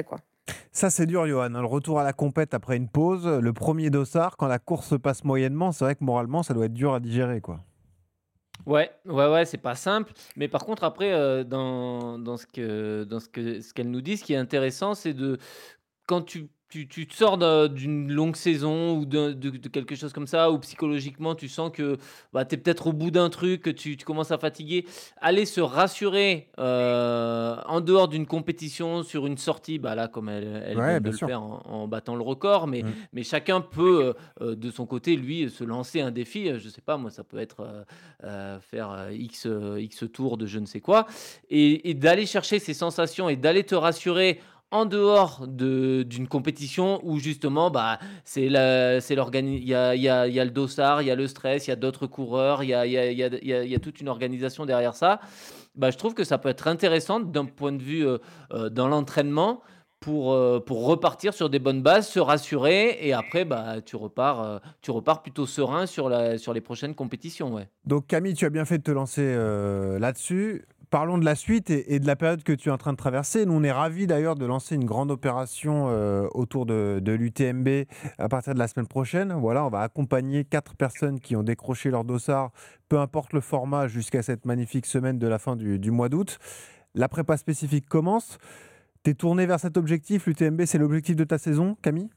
Ça, c'est dur, Johan, hein, le retour à la compète après une pause, le premier dossard, quand la course se passe moyennement, c'est vrai que moralement, ça doit être dur à digérer, quoi. Ouais, ouais, ouais, c'est pas simple. Mais par contre, après, heu, dans dans ce que dans ce que ce qu'elle nous dit, ce qui est intéressant, c'est de quand tu tu tu te sors de d'une longue saison ou d'un de de quelque chose comme ça, où psychologiquement tu sens que, bah, tu es peut-être au bout d'un truc, que tu tu commences à fatiguer, aller se rassurer, heu, en dehors d'une compétition, sur une sortie, bah, là, comme elle elle vient Ouais, de bien le sûr. faire en en battant le record, mais Mmh. mais chacun peut, heu heu, de son côté, lui, se lancer un défi, heu, je sais pas moi, ça peut être, heu heu, faire, heu, X, heu, X tours de je ne sais quoi et et d'aller chercher ces sensations et d'aller te rassurer en dehors de d'une compétition où justement, bah, c'est la c'est l'organi il y a il y a il y a le dossard, il y a le stress, il y a d'autres coureurs, il y a il y a il y a il y a il y a toute une organisation derrière ça. Bah, je trouve que ça peut être intéressant d'un point de vue, heu heu, dans l'entraînement pour, heu, pour repartir sur des bonnes bases, se rassurer et après, bah, tu repars, heu, tu repars plutôt serein sur la sur les prochaines compétitions, ouais. Donc Camille, tu as bien fait de te lancer euh, là-dessus. Parlons de la suite et, et de la période que tu es en train de traverser. Nous, on est ravis d'ailleurs de lancer une grande opération euh, autour de, de l'U T M B à partir de la semaine prochaine. Voilà, on va accompagner quatre personnes qui ont décroché leur dossard, peu importe le format, jusqu'à cette magnifique semaine de la fin du, du mois d'août. La prépa spécifique commence. Tu es tourné vers cet objectif. L'U T M B, c'est l'objectif de ta saison, Camille?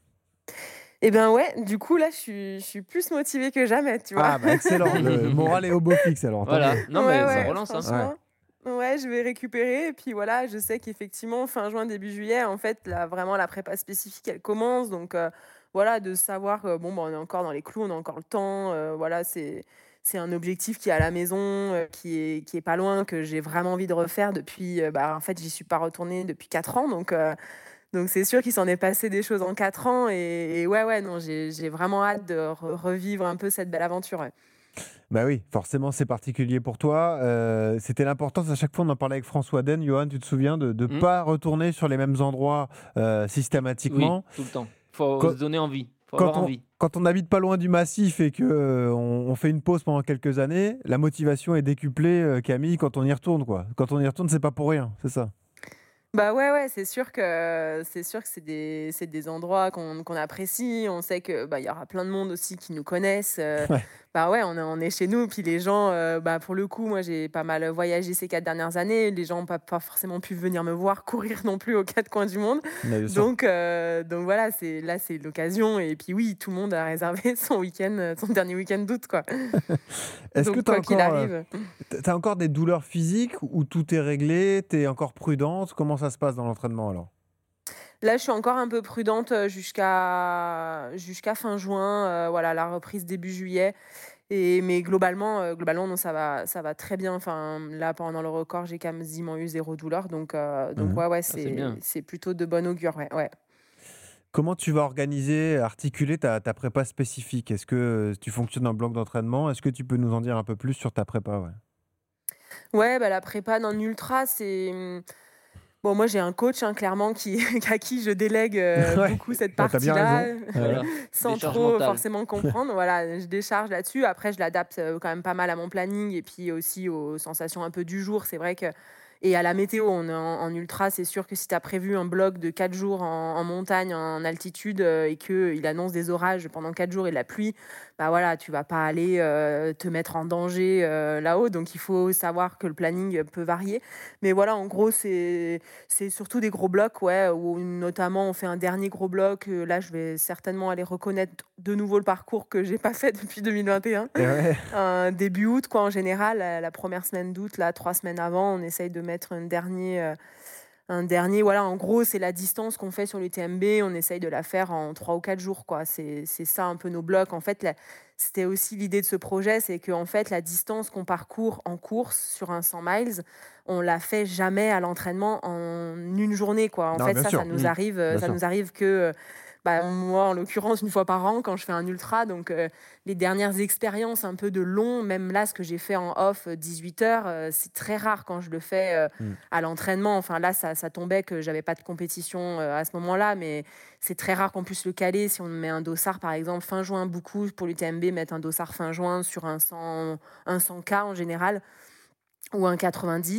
Et ben, ouais, du coup, là, je suis je suis plus motivée que jamais, tu vois? Ah, bah excellent. Le moral est au beau fixe alors, tant Voilà, mieux. non Ouais, mais ça ouais, relance, hein. Ouais. franchement, ouais, je vais récupérer et puis voilà, je sais qu'effectivement fin juin, début juillet, en fait, là, vraiment la prépa spécifique, elle commence donc heu, voilà, de savoir que bon, bah, on est encore dans les clous, on a encore le temps, heu, voilà, c'est c'est un objectif qui est à la maison, heu, qui est qui est pas loin, que j'ai vraiment envie de refaire depuis, heu, bah, en fait, j'y suis pas retournée depuis quatre ans donc heu, donc c'est sûr qu'il s'en est passé des choses en quatre ans et et ouais, ouais, non, j'ai j'ai vraiment hâte de re revivre un peu cette belle aventure, ouais. Bah oui, forcément, c'est particulier pour toi. Heu, c'était l'importance, à chaque fois, on en parlait avec François Den, Johan, tu te souviens, de ne Mmh. pas retourner sur les mêmes endroits, heu, Oui, systématiquement. tout le temps. Faut Quand se donner envie, faut avoir quand on envie. quand on n'habite pas loin du massif et que, heu, on on fait une pause pendant quelques années, la motivation est décuplée, heu, Camille, quand on y retourne, quoi. Quand on y retourne, c'est pas pour rien, c'est ça? Bah, ouais, ouais, c'est sûr que c'est sûr que c'est des c'est des endroits qu'on qu'on apprécie. On sait que, bah, il y aura plein de monde aussi qui nous connaissent, heu, Ouais, bah, ouais, on est on est chez nous, puis les gens, heu, bah, pour le coup, moi, j'ai pas mal voyagé ces quatre dernières années. Les gens ont pas pas forcément pu venir me voir courir non plus aux quatre coins du monde. mais bien sûr. Donc heu, donc voilà, c'est là, c'est l'occasion et puis oui, tout le monde a réservé son week-end, heu, son dernier week-end d'août, quoi. Est-ce que Donc tu as quoi qu'il encore, heu, arrive. tu as encore des douleurs physiques ou tout est réglé? Tu es encore prudente? Comment ça se passe dans l'entraînement, alors? Là, je suis encore un peu prudente, heu, jusqu'à jusqu'à fin juin, heu, voilà, la reprise début juillet et mais globalement, heu, globalement, non, ça va ça va très bien. Enfin, là, pendant le record, j'ai quasiment eu zéro douleur donc heu, donc Mmh. ouais, ouais, Ah, c'est c'est bien. c'est plutôt de bon augure, ouais, ouais. Comment tu vas organiser, articuler ta ta prépa spécifique? Est-ce que, heu, tu fonctionnes en bloc d'entraînement? Est-ce que tu peux nous en dire un peu plus sur ta prépa? Ouais. Ouais, bah, la prépa d'un ultra, c'est, mmh, bon, moi, j'ai un coach, hein, clairement qui à qui je délègue, heu, Ouais, beaucoup cette bah, tu as bien raison. partie-là, Ouais, ouais. Voilà, sans décharge trop mentale. forcément comprendre. Voilà, je décharge là-dessus. Après, je l'adapte, heu, quand même pas mal à mon planning et puis aussi aux sensations un peu du jour. C'est vrai que et à la météo, on est en en ultra, c'est sûr que si tu as prévu un bloc de quatre jours en en montagne, en altitude, heu, et qu'il annonce des orages pendant quatre jours et de la pluie, bah, voilà, tu vas pas aller, heu, te mettre en danger, heu, là-haut. Donc il faut savoir que le planning, peut varier. Mais voilà, en gros, c'est c'est surtout des gros blocs, ouais, où notamment on fait un dernier gros bloc, heu, là je vais certainement aller reconnaître de nouveau le parcours que j'ai pas fait depuis deux mille vingt et un. Et ouais. Heu, début août quoi en général, la la première semaine d'août, là trois semaines avant, on essaye de mettre un dernier, heu, un dernier voilà, en gros, c'est la distance qu'on fait sur l'U T M B, on essaye de la faire en trois ou quatre jours, quoi. C'est c'est ça un peu nos blocs. En fait, la c'était aussi l'idée de ce projet, c'est qu'en fait, la distance qu'on parcourt en course sur un cent miles, on la fait jamais à l'entraînement en une journée, quoi. En Non, fait, bien ça, ça sûr, nous Mmh. arrive, heu, bien ça sûr. nous arrive que, heu, bah, moi, en l'occurrence, une fois par an quand je fais un ultra donc heu, les dernières expériences un peu de long, même là, ce que j'ai fait en off, heu, dix-huit heures, heu, c'est très rare quand je le fais, heu, Mmh. à l'entraînement. Enfin là, ça ça tombait que j'avais pas de compétition, heu, à ce moment-là, mais c'est très rare qu'on puisse le caler. Si on met un dossard, par exemple, fin juin, beaucoup pour l'U T M B mettent un dossard fin juin sur un cent un cent K en général ou un quatre-vingt-dix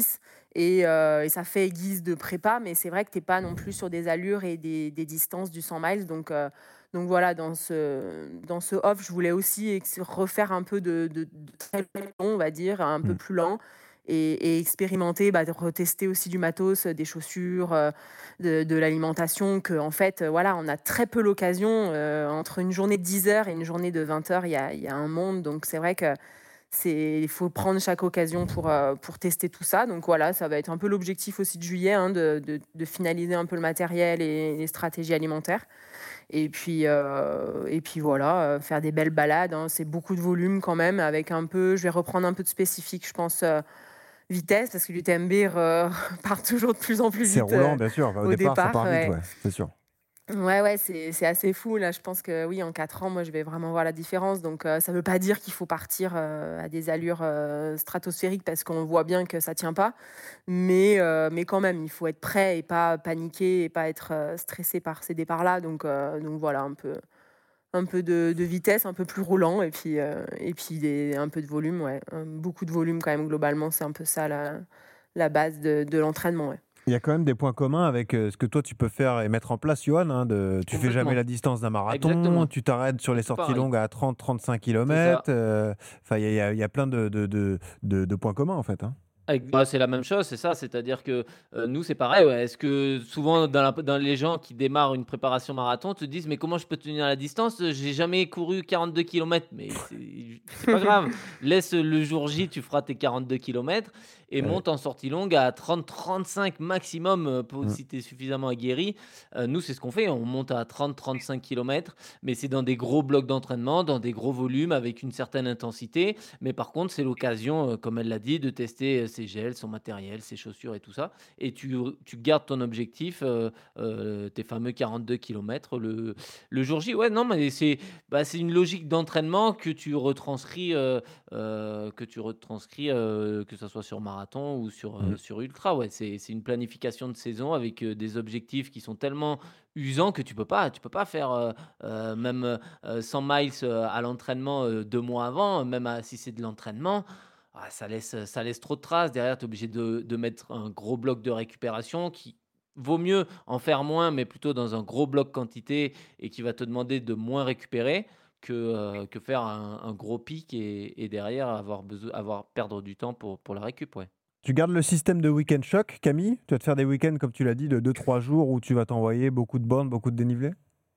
et, euh, et ça fait guise de prépa, mais c'est vrai que tu n'es pas non plus sur des allures et des, des distances du cent miles. Donc, euh, donc voilà, dans ce, dans ce off, je voulais aussi ex- refaire un peu de, de, de très long, on va dire, un peu Mm. plus lent. Et, et expérimenter, bah, de retester aussi du matos, euh, des chaussures, euh, de, de l'alimentation, que en fait, euh, voilà, on a très peu l'occasion. Euh, entre une journée de dix heures et une journée de vingt heures, il y a, il y a un monde. Donc c'est vrai que c'est, il faut prendre chaque occasion pour, euh, pour tester tout ça. Donc voilà, ça va être un peu l'objectif aussi de juillet, hein, de, de, de finaliser un peu le matériel et les stratégies alimentaires. Et puis, euh, et puis voilà, euh, faire des belles balades, hein. C'est beaucoup de volume quand même, avec un peu, je vais reprendre un peu de spécifique, je pense, euh, vitesse, parce que l'U T M B re- part toujours de plus en plus C'est vite, roulant, euh, bien sûr. Enfin, au au départ, ça départ. part vite, Ouais. ouais, c'est sûr. Ouais, ouais, c'est c'est assez fou. Là, je pense que oui, en quatre ans, moi, je vais vraiment voir la différence. Donc, euh, ça veut pas dire qu'il faut partir euh, à des allures euh, stratosphériques parce qu'on voit bien que ça tient pas. Mais, euh, mais quand même, il faut être prêt et pas paniquer et pas être euh, stressé par ces départs-là. Donc, euh, donc voilà, un peu, un peu de, de vitesse, un peu plus roulant et puis, euh, et puis des- un peu de volume. Ouais. Un- beaucoup de volume quand même, globalement. C'est un peu ça la, la base de, de l'entraînement. Ouais. Il y a quand même des points communs avec euh, ce que toi tu peux faire et mettre en place, Johan. Hein, de, tu fais jamais Complètement. la distance d'un marathon, Exactement. tu t'arrêtes sur les C'est tout sorties pareil. longues à trente à trente-cinq C'est ça. kilomètres. Enfin, il y, a- il y a il y a plein de, de, de, de- de points communs en fait. Hein. Ex bah, c'est la même chose, c'est ça, c'est-à-dire que, heu, nous, c'est pareil, ouais. Est-ce que souvent dans la dans les gens qui démarrent une préparation marathon te disent: «Mais comment je peux tenir la distance? Heu, j'ai jamais couru quarante-deux kilomètres». Mais c'est c'est pas grave, laisse le jour J, tu feras tes quarante-deux kilomètres et Ouais. monte en sortie longue à trente trente-cinq maximum, heu, pour Mm. si tu es suffisamment aguerri. Heu, nous, c'est ce qu'on fait, on monte à trente trente-cinq kilomètres, mais c'est dans des gros blocs d'entraînement, dans des gros volumes avec une certaine intensité. Mais par contre, c'est l'occasion, heu, comme elle l'a dit, de tester, heu, ses gels, son matériel, ses chaussures et tout ça et tu tu gardes ton objectif, heu heu, tes fameux quarante-deux kilomètres le le jour J. Ouais, non, mais c'est, bah, c'est une logique d'entraînement que tu retranscris, heu heu, que tu retranscris, heu, que ça soit sur marathon ou sur, Mm. heu, sur ultra. Ouais, c'est c'est une planification de saison avec, heu, des objectifs qui sont tellement usants que tu peux pas tu peux pas faire, heu heu, même, heu, cent miles, heu, à l'entraînement, heu, deux mois avant, même à si c'est de l'entraînement, ah ça laisse, ça laisse trop de traces. Derrière, tu es obligé de de mettre un gros bloc de récupération qui vaut mieux en faire moins, mais plutôt dans un gros bloc quantité et qui va te demander de moins récupérer que, heu, que faire un un gros pic et et derrière avoir besoin avoir perdre du temps pour pour la récup, ouais. Tu gardes le système de week-end choc, Camille? Tu vas te faire des week-ends, comme tu l'as dit, de deux trois jours où tu vas t'envoyer beaucoup de bornes, beaucoup de dénivelé?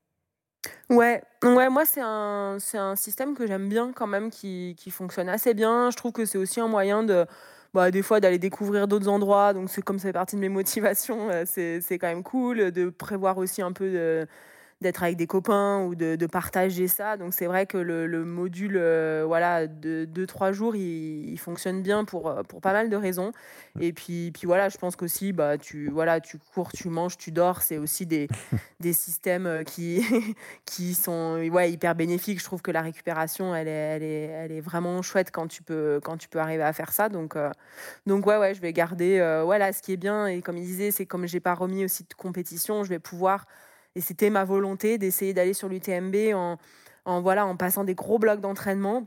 Ouais, ouais, moi c'est un c'est un système que j'aime bien quand même qui qui fonctionne assez bien. Je trouve que c'est aussi un moyen de, bah, des fois d'aller découvrir d'autres endroits, donc c'est comme ça fait partie de mes motivations, heu, c'est c'est quand même cool, de prévoir aussi un peu de d'être avec des copains ou de de partager ça. Donc c'est vrai que le le module, heu, voilà, de deux trois jours, il il fonctionne bien pour, heu, pour pas mal de raisons. Et puis puis voilà, je pense qu'aussi, bah, tu voilà, tu cours, tu manges, tu dors, c'est aussi des des systèmes, heu, qui qui sont, ouais, hyper bénéfiques. Je trouve que la récupération, elle est elle est elle est vraiment chouette quand tu peux quand tu peux arriver à faire ça. Donc heu, donc ouais, ouais, je vais garder, heu, voilà, ce qui est bien et comme il disait, c'est comme j'ai pas remis aussi de compétition, je vais pouvoir et c'était ma volonté d'essayer d'aller sur l'U T M B en en voilà, en passant des gros blocs d'entraînement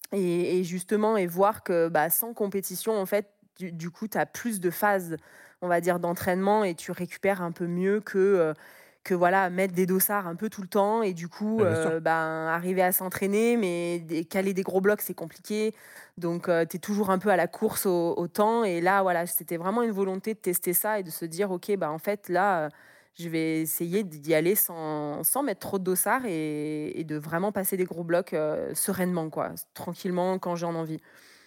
et et justement et voir que, bah, sans compétition, en fait, du du coup, tu as plus de phases, on va dire, d'entraînement et tu récupères un peu mieux que, heu, que voilà, mettre des dossards un peu tout le temps et du coup, Ouais, bien sûr. heu, ben, arriver à s'entraîner, mais des caler des gros blocs, c'est compliqué. Donc, heu, tu es toujours un peu à la course au au temps et là, voilà, c'était vraiment une volonté de tester ça et de se dire: «OK, bah, en fait, là, heu, je vais essayer d'y aller sans sans mettre trop de dossards et et de vraiment passer des gros blocs, heu, sereinement quoi, tranquillement quand j'en ai envie».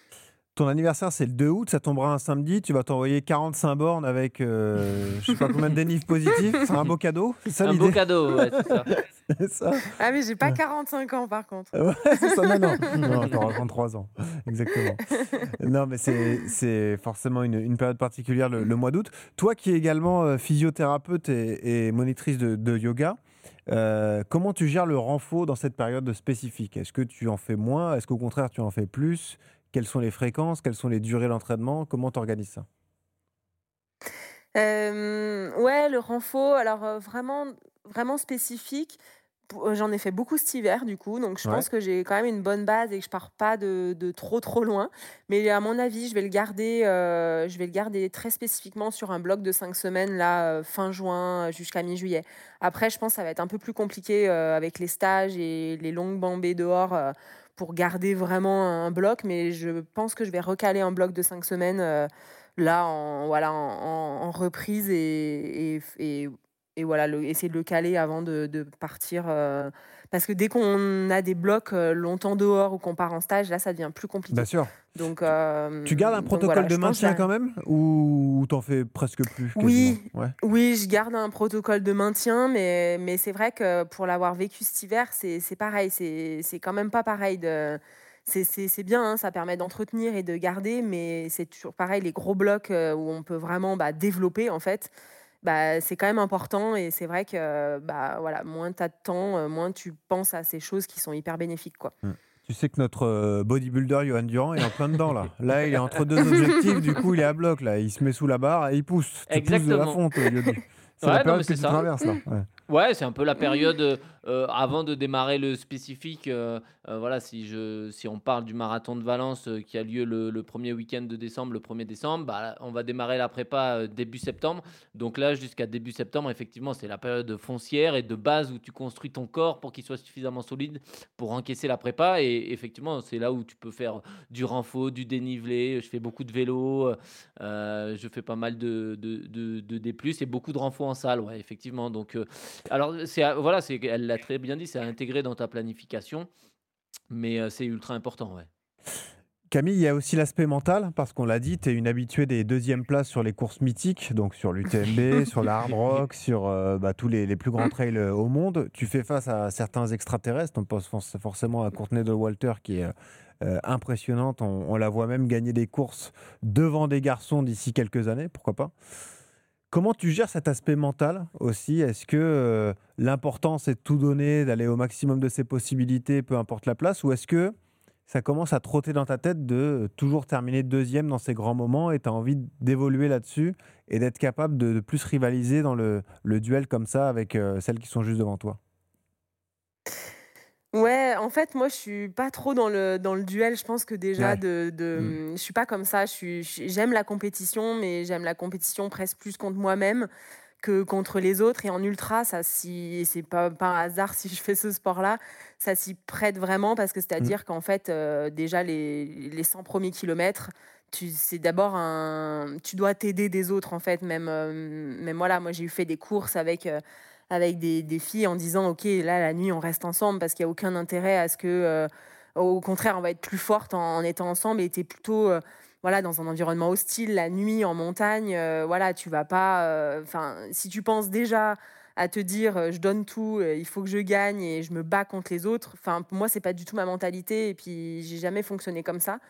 Ton anniversaire, c'est le deux août, ça tombera un samedi. Tu vas t'envoyer quarante-cinq bornes avec, euh, je sais pas combien de dénifs positifs. C'est un beau cadeau, c'est ça Un beau l'idée? cadeau, ouais, c'est ça. C'est ça? Ah mais j'ai pas quarante-cinq ans par contre. Ouais, c'est ça. Non, non, non, t'auras trente-trois ans. Exactement. Non, mais c'est c'est forcément une, une période particulière, le, le mois d'août. Toi qui es également euh, physiothérapeute et, et monitrice de, de yoga, euh, comment tu gères le renfort dans cette période spécifique? Est-ce que tu en fais moins? Est-ce qu'au contraire, tu en fais plus? Quelles sont les fréquences? Quelles sont les durées d'entraînement? Comment tu organises ça? Hem, ouais, le renfort, alors, heu, vraiment vraiment spécifique. Pou j'en ai fait beaucoup cet hiver du coup, donc je Ouais. pense que j'ai quand même une bonne base et que je pars pas de de trop, trop loin. Mais à mon avis, je vais le garder, heu, je vais le garder très spécifiquement sur un bloc de cinq semaines là, heu, fin juin, heu, jusqu'à mi-juillet. Après, je pense que ça va être un peu plus compliqué, heu, avec les stages et les longues bambées dehors, heu, pour garder vraiment un bloc, mais je pense que je vais recaler un bloc de cinq semaines, heu, là en voilà, en en en reprise et et f et et voilà, le essayer de le caler avant de de partir, heu, parce que dès qu'on a des blocs, heu, longtemps dehors ou qu'on part en stage, là, ça devient plus Bien compliqué. sûr. Donc Tu tu gardes un hem, donc protocole voilà, de je pense que maintien j'a quand même ou t'en fais presque plus quasiment? oui, Ouais. oui, je garde un protocole de maintien, mais mais c'est vrai que pour l'avoir vécu cet hiver, c'est c'est pareil, c'est c'est quand même pas pareil de c'est c'est c'est bien, hein, ça permet d'entretenir et de garder, mais c'est toujours pareil, les gros blocs, heu, où on peut vraiment, bah, développer en fait, bah, c'est quand même important et c'est vrai que, bah, voilà, moins tu as de temps, heu, moins tu penses à ces choses qui sont hyper bénéfiques, quoi. Mmh. Tu sais que notre, heu, bodybuilder Johan Durand est en plein dedans là. Là, il est entre deux objectifs, du coup, il est à bloc là. Il se met sous la barre et il pousse. Tu pousses de la Exactement. fonte, heu, Yodu. C'est la Ouais, non, mais période que c'est tu ça. traverses là. Ouais. Ouais, c'est un peu la période, heu heu, avant de démarrer le spécifique, heu heu, voilà, si je si on parle du marathon de Valence, heu, qui a lieu le le premier week-end de décembre, le premier décembre, bah, on va démarrer la prépa, heu, début septembre. Donc là, jusqu'à début septembre, effectivement, c'est la période foncière et de base où tu construis ton corps pour qu'il soit suffisamment solide pour encaisser la prépa et effectivement, c'est là où tu peux faire du renfo, du dénivelé. Je fais beaucoup de vélo, heu heu, je fais pas mal de de de de D plus et beaucoup de renfo en salle, ouais, effectivement. Donc heu, alors, c'est à voilà, c'est elle l'a très bien dit, c'est à intégrer dans ta planification, mais heu, c'est ultra important, ouais. Camille, il y a aussi l'aspect mental, parce qu'on l'a dit, tu es une habituée des deuxièmes places sur les courses mythiques, donc sur l'U T M B, sur la Hard Rock, sur euh, bah, tous les, les plus grands trails euh, au monde. Tu fais face à certains extraterrestres, on pense forc- forcément à Courtney de Walter qui est euh, euh, impressionnante, on, on la voit même gagner des courses devant des garçons d'ici quelques années, pourquoi pas. Comment tu gères cet aspect mental aussi? Est-ce que euh, l'important c'est de tout donner, d'aller au maximum de ses possibilités, peu importe la place, ou est-ce que ça commence à trotter dans ta tête de euh, toujours terminer deuxième dans ces grands moments et tu as envie d'évoluer là-dessus et d'être capable de, de plus rivaliser dans le, le duel comme ça avec euh, celles qui sont juste devant toi? Ouais, en fait, moi, je suis pas trop dans le dans le duel. Je pense que déjà Ouais. de de, Mm. mmh, je suis pas comme ça. Je suis je j'aime la compétition, mais j'aime la compétition presque plus contre moi-même que contre les autres et en ultra, ça s'y et c'est pas pas un hasard si je fais ce sport-là, ça s'y prête vraiment parce que Mm. c'est-à-dire qu'en fait, heu, déjà les les cent premiers kilomètres, tu c'est d'abord un tu dois t'aider des autres en fait, même, hem, même voilà, moi j'ai eu fait des courses avec, heu, avec des des filles en disant: «OK, là la nuit on reste ensemble parce qu'il y a aucun intérêt à ce que, heu, au contraire on va être plus fortes en en étant ensemble» et tu plutôt, heu, voilà, dans un environnement hostile, la nuit, en montagne, heu, voilà, tu vas pas, heu, enfin, si tu penses déjà à te dire, heu: «Je donne tout, heu, il faut que je gagne et je me bats contre les autres», enfin, pour moi, c'est pas du tout ma mentalité et puis j'ai jamais fonctionné comme ça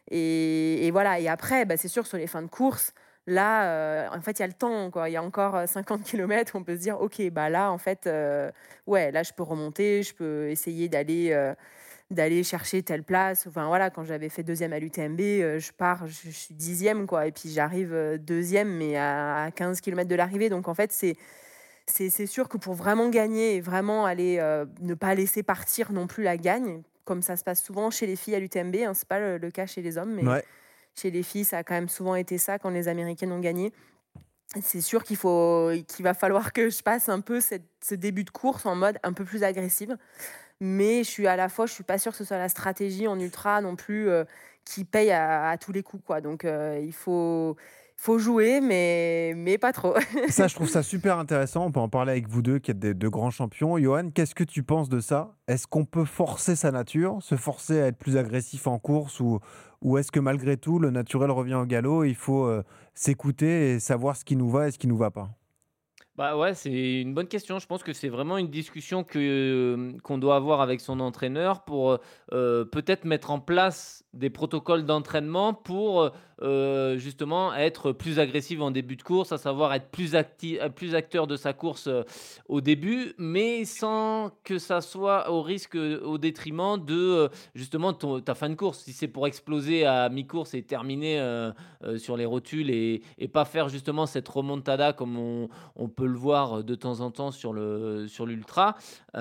et et voilà et après, bah, c'est sûr sur les fins de course, là, heu, en fait, il y a le temps, quoi. Il y a encore, heu, cinquante kilomètres, on peut se dire: «OK, bah, là, en fait, heu, ouais, là, je peux remonter, je peux essayer d'aller, heu, d'aller chercher telle place». Enfin voilà, quand j'avais fait deuxième à l'U T M B, heu, je pars, je je suis dixième quoi et puis j'arrive, heu, deuxième mais à à quinze kilomètres de l'arrivée donc en fait, c'est c'est c'est sûr que pour vraiment gagner et vraiment aller, heu, ne pas laisser partir non plus la gagne, comme ça se passe souvent chez les filles à l'U T M B, hein, c'est pas le le cas chez les hommes, mais Ouais. chez les filles, ça a quand même souvent été ça quand les Américaines ont gagné. C'est sûr qu'il faut qu'il va falloir que je passe un peu cette ce début de course en mode un peu plus agressive. Mais je suis à la fois, je suis pas sûre que ce soit la stratégie en ultra non plus, heu, qui paye à à tous les coups, quoi. Donc heu, il faut faut jouer, mais mais pas trop. Ça, je trouve ça super intéressant. On peut en parler avec vous deux qui êtes des de grands champions. Johan, qu'est-ce que tu penses de ça? Est-ce qu'on peut forcer sa nature, se forcer à être plus agressif en course ou, ou est-ce que malgré tout, le naturel revient au galop et il faut euh, s'écouter et savoir ce qui nous va et ce qui nous va pas? Bah, ouais, c'est une bonne question. Je pense que c'est vraiment une discussion que, hem, qu'on doit avoir avec son entraîneur pour, heu heu, peut-être mettre en place des protocoles d'entraînement pour, heu heu, justement être plus agressif en début de course, à savoir être plus acti heu, plus acteur de sa course, heu, au début, mais sans que ça soit au risque, heu, au détriment de, heu, justement ton ta fin de course. Si c'est pour exploser à mi-course et terminer, heu heu, sur les rotules et et pas faire justement cette remontada comme on on peut le voir de temps en temps sur le sur l'ultra.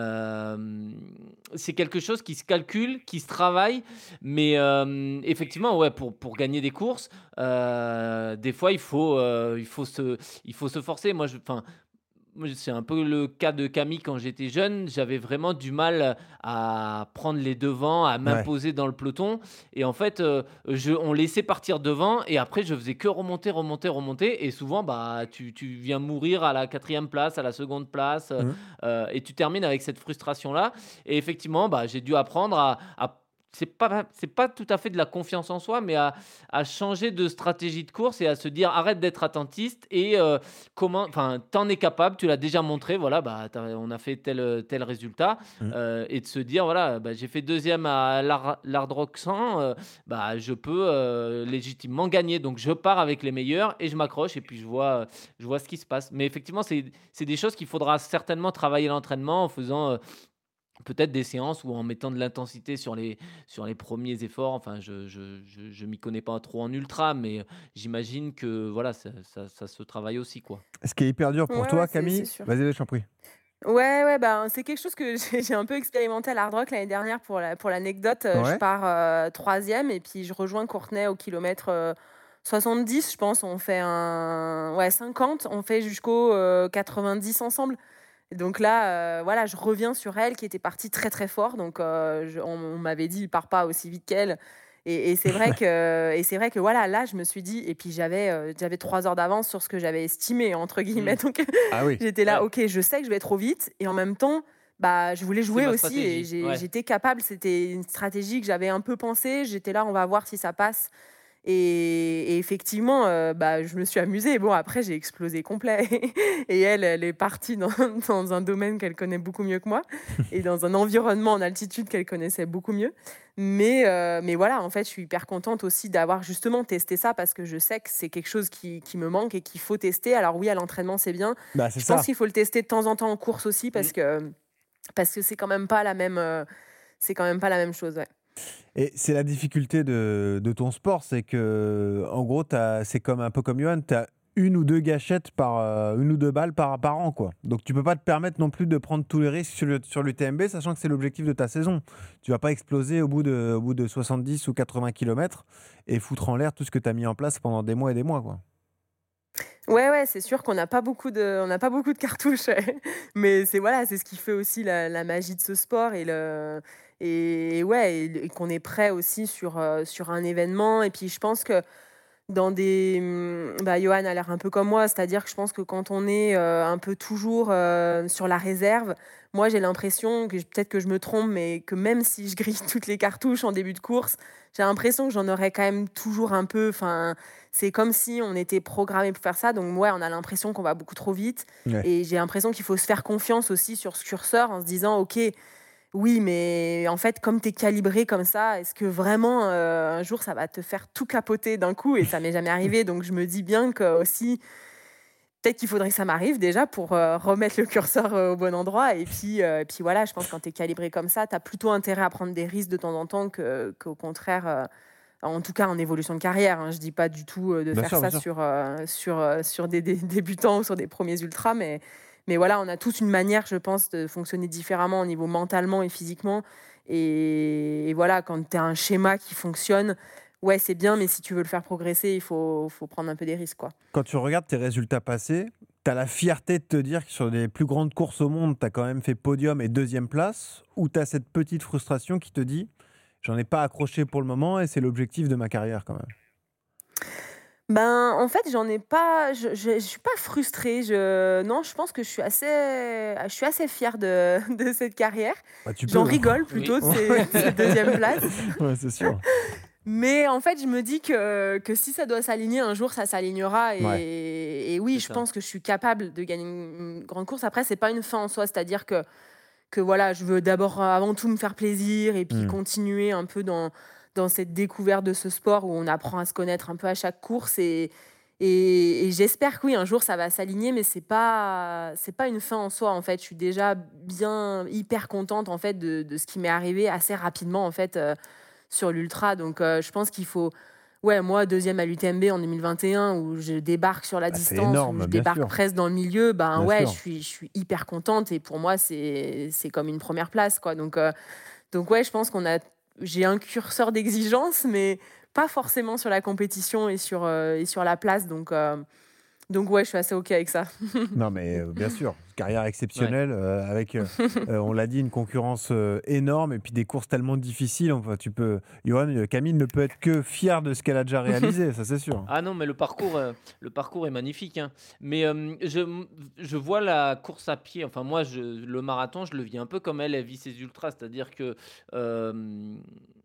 Hem, c'est quelque chose qui se calcule, qui se travaille, mais hem, effectivement, ouais, pour pour gagner des courses, heu, des fois, il faut, heu, il faut se il faut se forcer. Moi, je enfin, moi, c'est un peu le cas de Camille quand j'étais jeune. J'avais vraiment du mal à prendre les devants, à Ouais. m'imposer dans le peloton. Et en fait, heu, je on laissait partir devant et après je faisais que remonter, remonter, remonter et souvent, bah, tu tu viens mourir à la quatrième place, à la seconde place, heu Mmh. heu et tu termines avec cette frustration-là. Et effectivement, bah, j'ai dû apprendre à à c'est pas c'est pas tout à fait de la confiance en soi, mais à à changer de stratégie de course et à se dire: «Arrête d'être attentiste et heu, comment enfin, t'en es capable, tu l'as déjà montré, voilà, bah, tu on a fait tel, heu, tel résultat», Mmh. heu et de se dire: «Voilà, bah, j'ai fait deuxième à l'Hard l'Hard Rock cent, heu, bah, je peux, heu, légitimement gagner. Donc je pars avec les meilleurs et je m'accroche et puis je vois, heu, je vois ce qui se passe». Mais effectivement, c'est c'est des choses qu'il faudra certainement travailler à l'entraînement en faisant, heu, peut-être des séances ou en mettant de l'intensité sur les sur les premiers efforts. Enfin, je je je je m'y connais pas trop en ultra, mais, heu, j'imagine que voilà, ça ça ça se travaille aussi, quoi. Ce qui est hyper dur pour Ouais, ouais, toi, c'est c'est Camille sûr. vas-y, vas-y, je t'en prie. Ouais, ouais, ben, c'est quelque chose que j'ai j'ai un peu expérimenté à l'Hard Rock l'année dernière pour la pour l'anecdote, heu, je Ouais, pars, heu, troisième et puis je rejoins Courtenay au kilomètre, heu, soixante-dix je pense. On fait un ouais cinquante, on fait jusqu'au, heu, quatre-vingt-dix ensemble. Et donc là, heu, voilà, je reviens sur elle qui était partie très, très fort donc heu, je on on m'avait dit: «Pars pas aussi vite qu'elle» et et c'est vrai que et c'est vrai que voilà, là, je me suis dit et puis j'avais, heu, j'avais trois heures d'avance sur ce que j'avais «estimé» entre guillemets Mmh. donc ah oui. j'étais là: Ouais, «OK, je sais que je vais trop vite» et en même temps, bah, je voulais c'est jouer ma aussi et stratégie. j'ai Ouais. j'étais capable. C'était une stratégie que j'avais un peu pensée. J'étais là: «On va voir si ça passe» et et effectivement, heu, bah, je me suis amusée. Bon après j'ai explosé complet et elle, elle est partie dans dans un domaine qu'elle connaît beaucoup mieux que moi et dans un environnement en altitude qu'elle connaissait beaucoup mieux. Mais heu, mais voilà, en fait, je suis hyper contente aussi d'avoir justement testé ça parce que je sais que c'est quelque chose qui qui me manque et qu'il faut tester. Alors oui, à l'entraînement, c'est bien. Bah, c'est Je pense ça. qu'il faut le tester de temps en temps en course aussi Mmh. parce que parce que c'est quand même pas la même, heu, c'est quand même pas la même chose, ouais. Et c'est la difficulté de de ton sport, c'est que en gros, tu c'est comme un peu comme Johan, tu as une ou deux gâchettes par, heu, une ou deux balles par par an, quoi. Donc tu peux pas te permettre non plus de prendre tous les risques sur le sur l'U T M B, sachant que c'est l'objectif de ta saison. Tu vas pas exploser au bout de au bout de soixante-dix ou quatre-vingts kilomètres et foutre en l'air tout ce que tu as mis en place pendant des mois et des mois, quoi. Ouais, ouais, c'est sûr qu'on n'a pas beaucoup de on n'a pas beaucoup de cartouches, ouais. Mais c'est voilà, c'est ce qui fait aussi la la magie de ce sport et le et et ouais et et qu'on est prêt aussi sur, heu, sur un événement et puis je pense que dans des, mmh, bah, Johan a l'air un peu comme moi, c'est-à-dire que je pense que quand on est, heu, un peu toujours, heu, sur la réserve, moi j'ai l'impression que j peut-être que je me trompe, mais que même si je grille toutes les cartouches en début de course, j'ai l'impression que j'en aurais quand même toujours un peu enfin, c'est comme si on était programmé pour faire ça donc ouais, on a l'impression qu'on va beaucoup trop vite Ouais. et j'ai l'impression qu'il faut se faire confiance aussi sur ce curseur en se disant: «OK, oui, mais en fait, comme tu es calibré comme ça, est-ce que vraiment, heu, un jour, ça va te faire tout capoter d'un coup? Et ça m'est jamais arrivé, donc je me dis bien que aussi, peut-être qu'il faudrait que ça m'arrive déjà pour, heu, remettre le curseur, heu, au bon endroit et puis, heu, et puis voilà, je pense que quand tu es calibré comme ça, tu as plutôt intérêt à prendre des risques de temps en temps que qu'au contraire, heu, en tout cas en évolution de carrière, hein. Je dis pas du tout, heu, de Bien faire sûr, bien ça sûr. sur, heu, sur, heu, sur des dé débutants ou sur des premiers ultras, mais mais voilà, on a tous une manière, je pense, de fonctionner différemment au niveau mentalement et physiquement et et voilà, quand tu as un schéma qui fonctionne, ouais, c'est bien, mais si tu veux le faire progresser, il faut faut prendre un peu des risques, quoi. Quand tu regardes tes résultats passés, tu as la fierté de te dire que sur les plus grandes courses au monde, tu as quand même fait podium et deuxième place, ou tu as cette petite frustration qui te dit: «J'en ai pas accroché pour le moment et c'est l'objectif de ma carrière quand même»? Ben, en fait, j'en ai pas je je je suis pas frustrée, je non, je pense que je suis assez je suis assez fière de de cette carrière. Bah, tu J'en peux, hein. rigole Oui. plutôt de ces de ces deuxièmes places. Ouais, c'est sûr. Mais en fait, je me dis que que si ça doit s'aligner un jour, ça s'alignera Ouais. et et oui, C'est je ça. pense que je suis capable de gagner une une grande course. Après, c'est pas une fin en soi, c'est-à-dire que que voilà, je veux d'abord, avant tout, me faire plaisir et puis Mmh. continuer un peu dans dans cette découverte de ce sport où on apprend à se connaître un peu à chaque course et et et j'espère que oui, un jour, ça va s'aligner, mais c'est pas c'est pas une fin en soi, en fait. Je suis déjà bien hyper contente, en fait, de de ce qui m'est arrivé assez rapidement, en fait, heu, sur l'ultra donc heu, je pense qu'il faut Ouais, moi, deuxième à l'U T M B en deux mille vingt et un, où je débarque sur la Bah, c'est distance, où énorme, je bien débarque sûr, presque dans le milieu, ben bien ouais, je sûr. suis, je suis hyper contente et pour moi, c'est, c'est comme une première place, quoi. Donc, euh, donc ouais, je pense qu'on a, j'ai un curseur d'exigence, mais pas forcément sur la compétition et sur, euh, et sur la place. Donc, euh, donc ouais, je suis assez OK avec ça. Non, mais heu, bien sûr, carrière Ouais. exceptionnelle, heu, avec, heu heu, on l'a dit, une concurrence, heu, énorme et puis des courses tellement difficiles. Enfin, tu peux Johan, heu, Camille ne peut être que fière de ce qu'elle a déjà réalisé, ça c'est sûr. Ah non, mais le parcours, heu, le parcours est magnifique, hein. Mais, hem, je mmh, je vois la course à pied, enfin moi je le marathon, je le vis un peu comme elle, elle vit ses ultras. C'est-à-dire que, hem,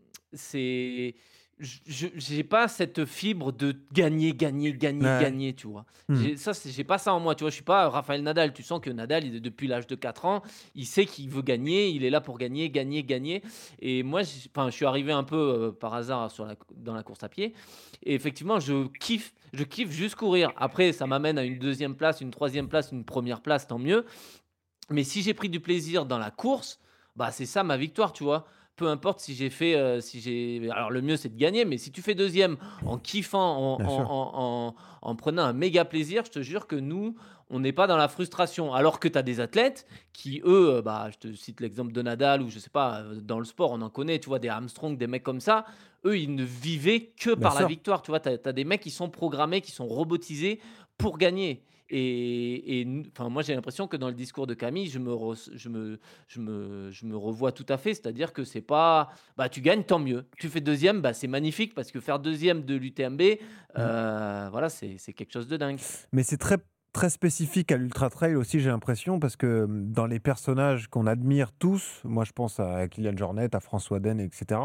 c'est je je j'ai pas cette fibre de gagner, gagner, gagner, Ouais. gagner, tu vois? Mmh. J'ai ça, c'est j'ai pas ça en moi, tu vois? Je suis pas Rafael Nadal. Tu sens que Nadal, il est depuis l'âge de quatre ans, il sait qu'il veut gagner, il est là pour gagner, gagner, gagner et moi, j enfin, je suis arrivé un peu, heu, par hasard sur la dans la course à pied et effectivement, je kiffe, je kiffe juste courir. Après, ça m'amène à une deuxième place, une troisième place, une première place, tant mieux. Mais si j'ai pris du plaisir dans la course, bah, c'est ça ma victoire, tu vois? Peu importe si j'ai fait, heu, si j'ai alors le mieux c'est de gagner, mais si tu fais deuxième en kiffant, en Bien sûr. en en en en prenant un méga plaisir, je te jure que nous, on n'est pas dans la frustration. Alors que tu as des athlètes qui eux, heu, bah, je te cite l'exemple de Nadal ou je sais pas, heu, dans le sport on en connaît, tu vois? Des Armstrong, des mecs comme ça, eux ils ne vivaient que Bien par la sûr. victoire, tu vois? Tu as des mecs qui sont programmés, qui sont robotisés pour gagner. Et et n enfin, moi, j'ai l'impression que dans le discours de Camille, je me res je me je me je me revois tout à fait. C'est-à-dire que c'est pas bah, tu gagnes, tant mieux. Tu fais deuxième, bah, c'est magnifique parce que faire deuxième de l'U T M B, heu, Mmh. voilà, c'est c'est quelque chose de dingue. Mais c'est très très spécifique à l'ultra trail aussi, j'ai l'impression, parce que, mmh, dans les personnages qu'on admire tous, moi je pense à Kylian Jornet, à François Den et cetera.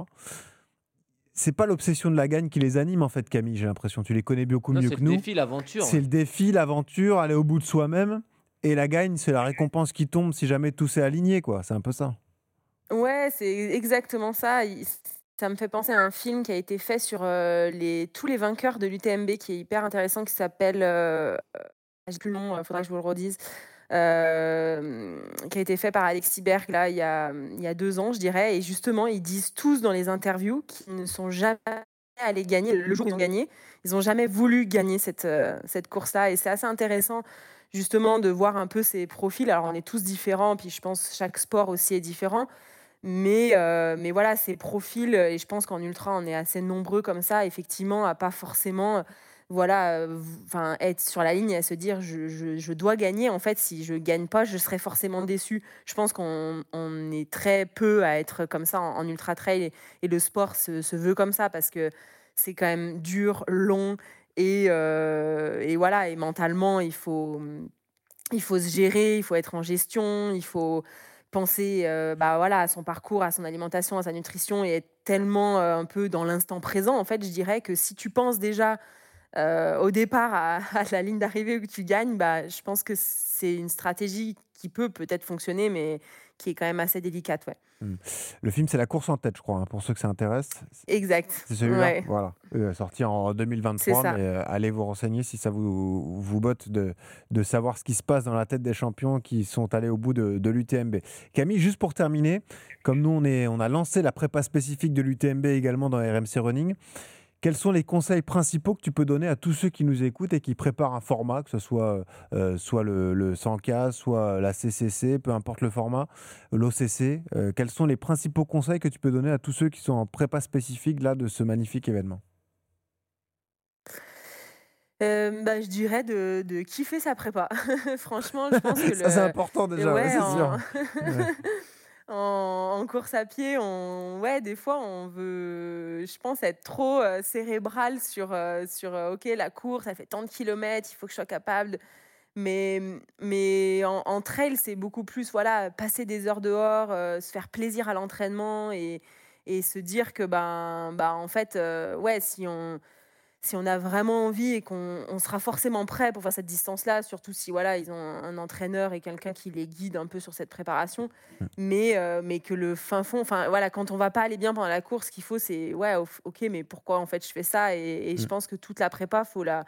C'est pas l'obsession de la gagne qui les anime en fait, Camille, j'ai l'impression. Tu les connais beaucoup Non, mieux c'est que le nous. défi, l'aventure, C'est ouais. le défi, l'aventure, aller au bout de soi-même et la gagne, c'est la récompense qui tombe si jamais tout s'est aligné, quoi. C'est un peu ça. Ouais, c'est exactement ça. Il Ça me fait penser à un film qui a été fait sur, heu, les tous les vainqueurs de l'U T M B qui est hyper intéressant, qui s'appelle, heu, j'ai plus le nom, il faudra que je vous le redise. Hem, qui a été fait par Alexis Berg là, il y a, mmh, il y a deux ans, je dirais et justement, ils disent tous dans les interviews qu'ils ne sont jamais allés gagner. Le jour où ils ont gagné, ils ont jamais voulu gagner cette, heu, cette course-là et c'est assez intéressant justement de voir un peu ces profils. Alors on est tous différents, puis je pense chaque sport aussi est différent, mais heu, mais voilà, ces profils, heu et je pense qu'en ultra, on est assez nombreux comme ça, effectivement, à pas forcément, heu, voilà, heu, v enfin, être sur la ligne et à se dire: «Je je je dois gagner». En fait, si je gagne pas, je serai forcément déçu. Je pense qu'on on est très peu à être comme ça en en ultra trail et et le sport se se veut comme ça parce que c'est quand même dur, long et heu et voilà et mentalement, il faut, mmh il faut se gérer, il faut être en gestion, il faut penser, heu, bah, voilà, à son parcours, à son alimentation, à sa nutrition et être tellement, heu, un peu dans l'instant présent. En fait, je dirais que si tu penses déjà, heu, au départ à à la ligne d'arrivée où tu gagnes, bah, je pense que c'est une stratégie qui peut peut-être fonctionner, mais qui est quand même assez délicate, ouais. Mmh. Le film, c'est La course en tête, je crois, hein, pour ceux que ça intéresse. C Exact, c'est celui-là? ouais, Voilà, heu, sorti en c'est deux mille vingt-trois, ça. mais heu, allez vous renseigner si ça vous vous botte de de savoir ce qui se passe dans la tête des champions qui sont allés au bout de de l'U T M B. Camille, juste pour terminer, comme nous on est on a lancé la prépa spécifique de l'U T M B également dans R M C Running. Quels sont les conseils principaux que tu peux donner à tous ceux qui nous écoutent et qui préparent un format, que ce soit, heu, soit le le cent K, soit la C C C, peu importe le format, l'O C C, heu, quels sont les principaux conseils que tu peux donner à tous ceux qui sont en prépa spécifique là de ce magnifique événement? Hem, bah, je dirais de de kiffer sa prépa. Franchement, je pense que Ça, c'est le important et déjà, ouais, ouais, c'est en sûr. Ouais. en en course à pied, on ouais, des fois, on veut, je pense, être trop, heu, cérébral sur, heu, sur, heu: «OK, la course, elle fait tant de kilomètres, il faut que je sois capable de». Mais mmh, mais en en trail, c'est beaucoup plus, voilà, passer des heures dehors, heu, se faire plaisir à l'entraînement et et se dire que, ben bah, en fait, heu, ouais, si on si on a vraiment envie et qu'on on sera forcément prêt pour faire cette distance-là, surtout si voilà, ils ont un un entraîneur et quelqu'un qui les guide un peu sur cette préparation. Mmh. Mais, heu, mais que le fin fond, enfin voilà, quand on va pas aller bien pendant la course, ce qu'il faut, c'est ouais, of OK, mais pourquoi en fait je fais ça? Et et je Mmh. pense que toute la prépa, faut la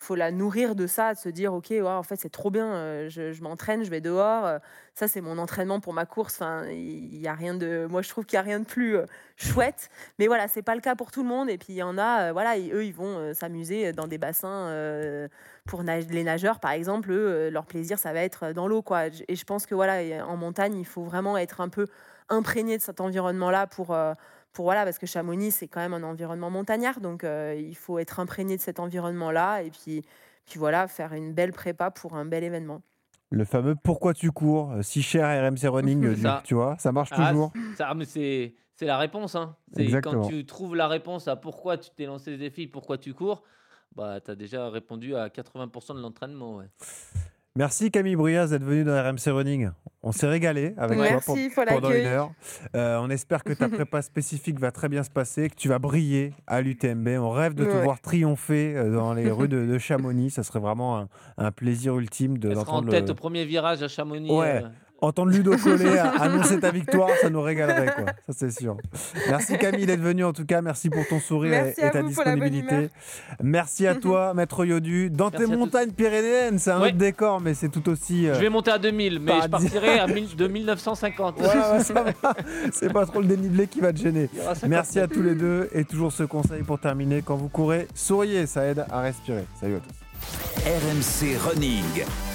faut la nourrir de ça, de se dire: «OK, ouais, en fait, c'est trop bien, heu, je je m'entraîne, je vais dehors, heu, ça, c'est mon entraînement pour ma course». Enfin, il y a rien de moi, je trouve qu'il y a rien de plus, heu, chouette. Mais voilà, c'est pas le cas pour tout le monde et puis il y en a, heu, voilà, et eux, ils vont, heu, s'amuser dans des bassins, heu, pour nage les nageurs, par exemple, eux, heu, leur plaisir, ça va être dans l'eau, quoi. J et je pense que, voilà, et en montagne, il faut vraiment être un peu imprégné de cet environnement-là pour, heu, pour voilà, parce que Chamonix, c'est quand même un environnement montagnard, donc heu, il faut être imprégné de cet environnement-là et puis puis voilà, faire une belle prépa pour un bel événement. Le fameux «Pourquoi tu cours?» heu, si cher à R M C Running, heu, C'est du ça. tu vois? Ça marche Ah, c toujours? ça, mais c'est c'est la réponse, hein. C'est quand Exactement. tu trouves la réponse à pourquoi tu t'es lancé ce défi, pourquoi tu cours, bah, tu as déjà répondu à quatre-vingts pour cent de l'entraînement, ouais. Merci Camille Bruyas d'être venue dans R M C Running. On s'est régalé avec Ouais. toi pen Merci pour pendant une l'accueil. heure. Heu, on espère que ta prépa spécifique va très bien se passer, que tu vas briller à l'U T M B. On rêve de te Ouais. voir triompher, heu, dans les rues de de Chamonix. Ça serait vraiment un un plaisir ultime de Elle sera en d'entendre tête au le premier virage à Chamonix, ouais, heu entendre Ludo Collet a annoncer ta victoire, ça nous régalerait, quoi, ça c'est sûr. Merci Camille d'être venue en tout cas, merci pour ton sourire et Merci et à ta vous pour la bonne humeur. disponibilité. Merci à toi, maître Yodu. Dans tes Merci à tous. montagnes pyrénéennes, c'est un Ouais. autre décor, mais c'est tout aussi, Je heu vais monter à deux mille, mais je paradis partirai à mille de mille neuf cent cinquante. ouais, ouais, ça va, c'est pas trop le dénivelé qui va te gêner. Il y aura cinquante Merci à mètres. tous les deux et toujours ce conseil pour terminer, quand vous courez, souriez, ça aide à respirer. Salut à tous. R M C Running.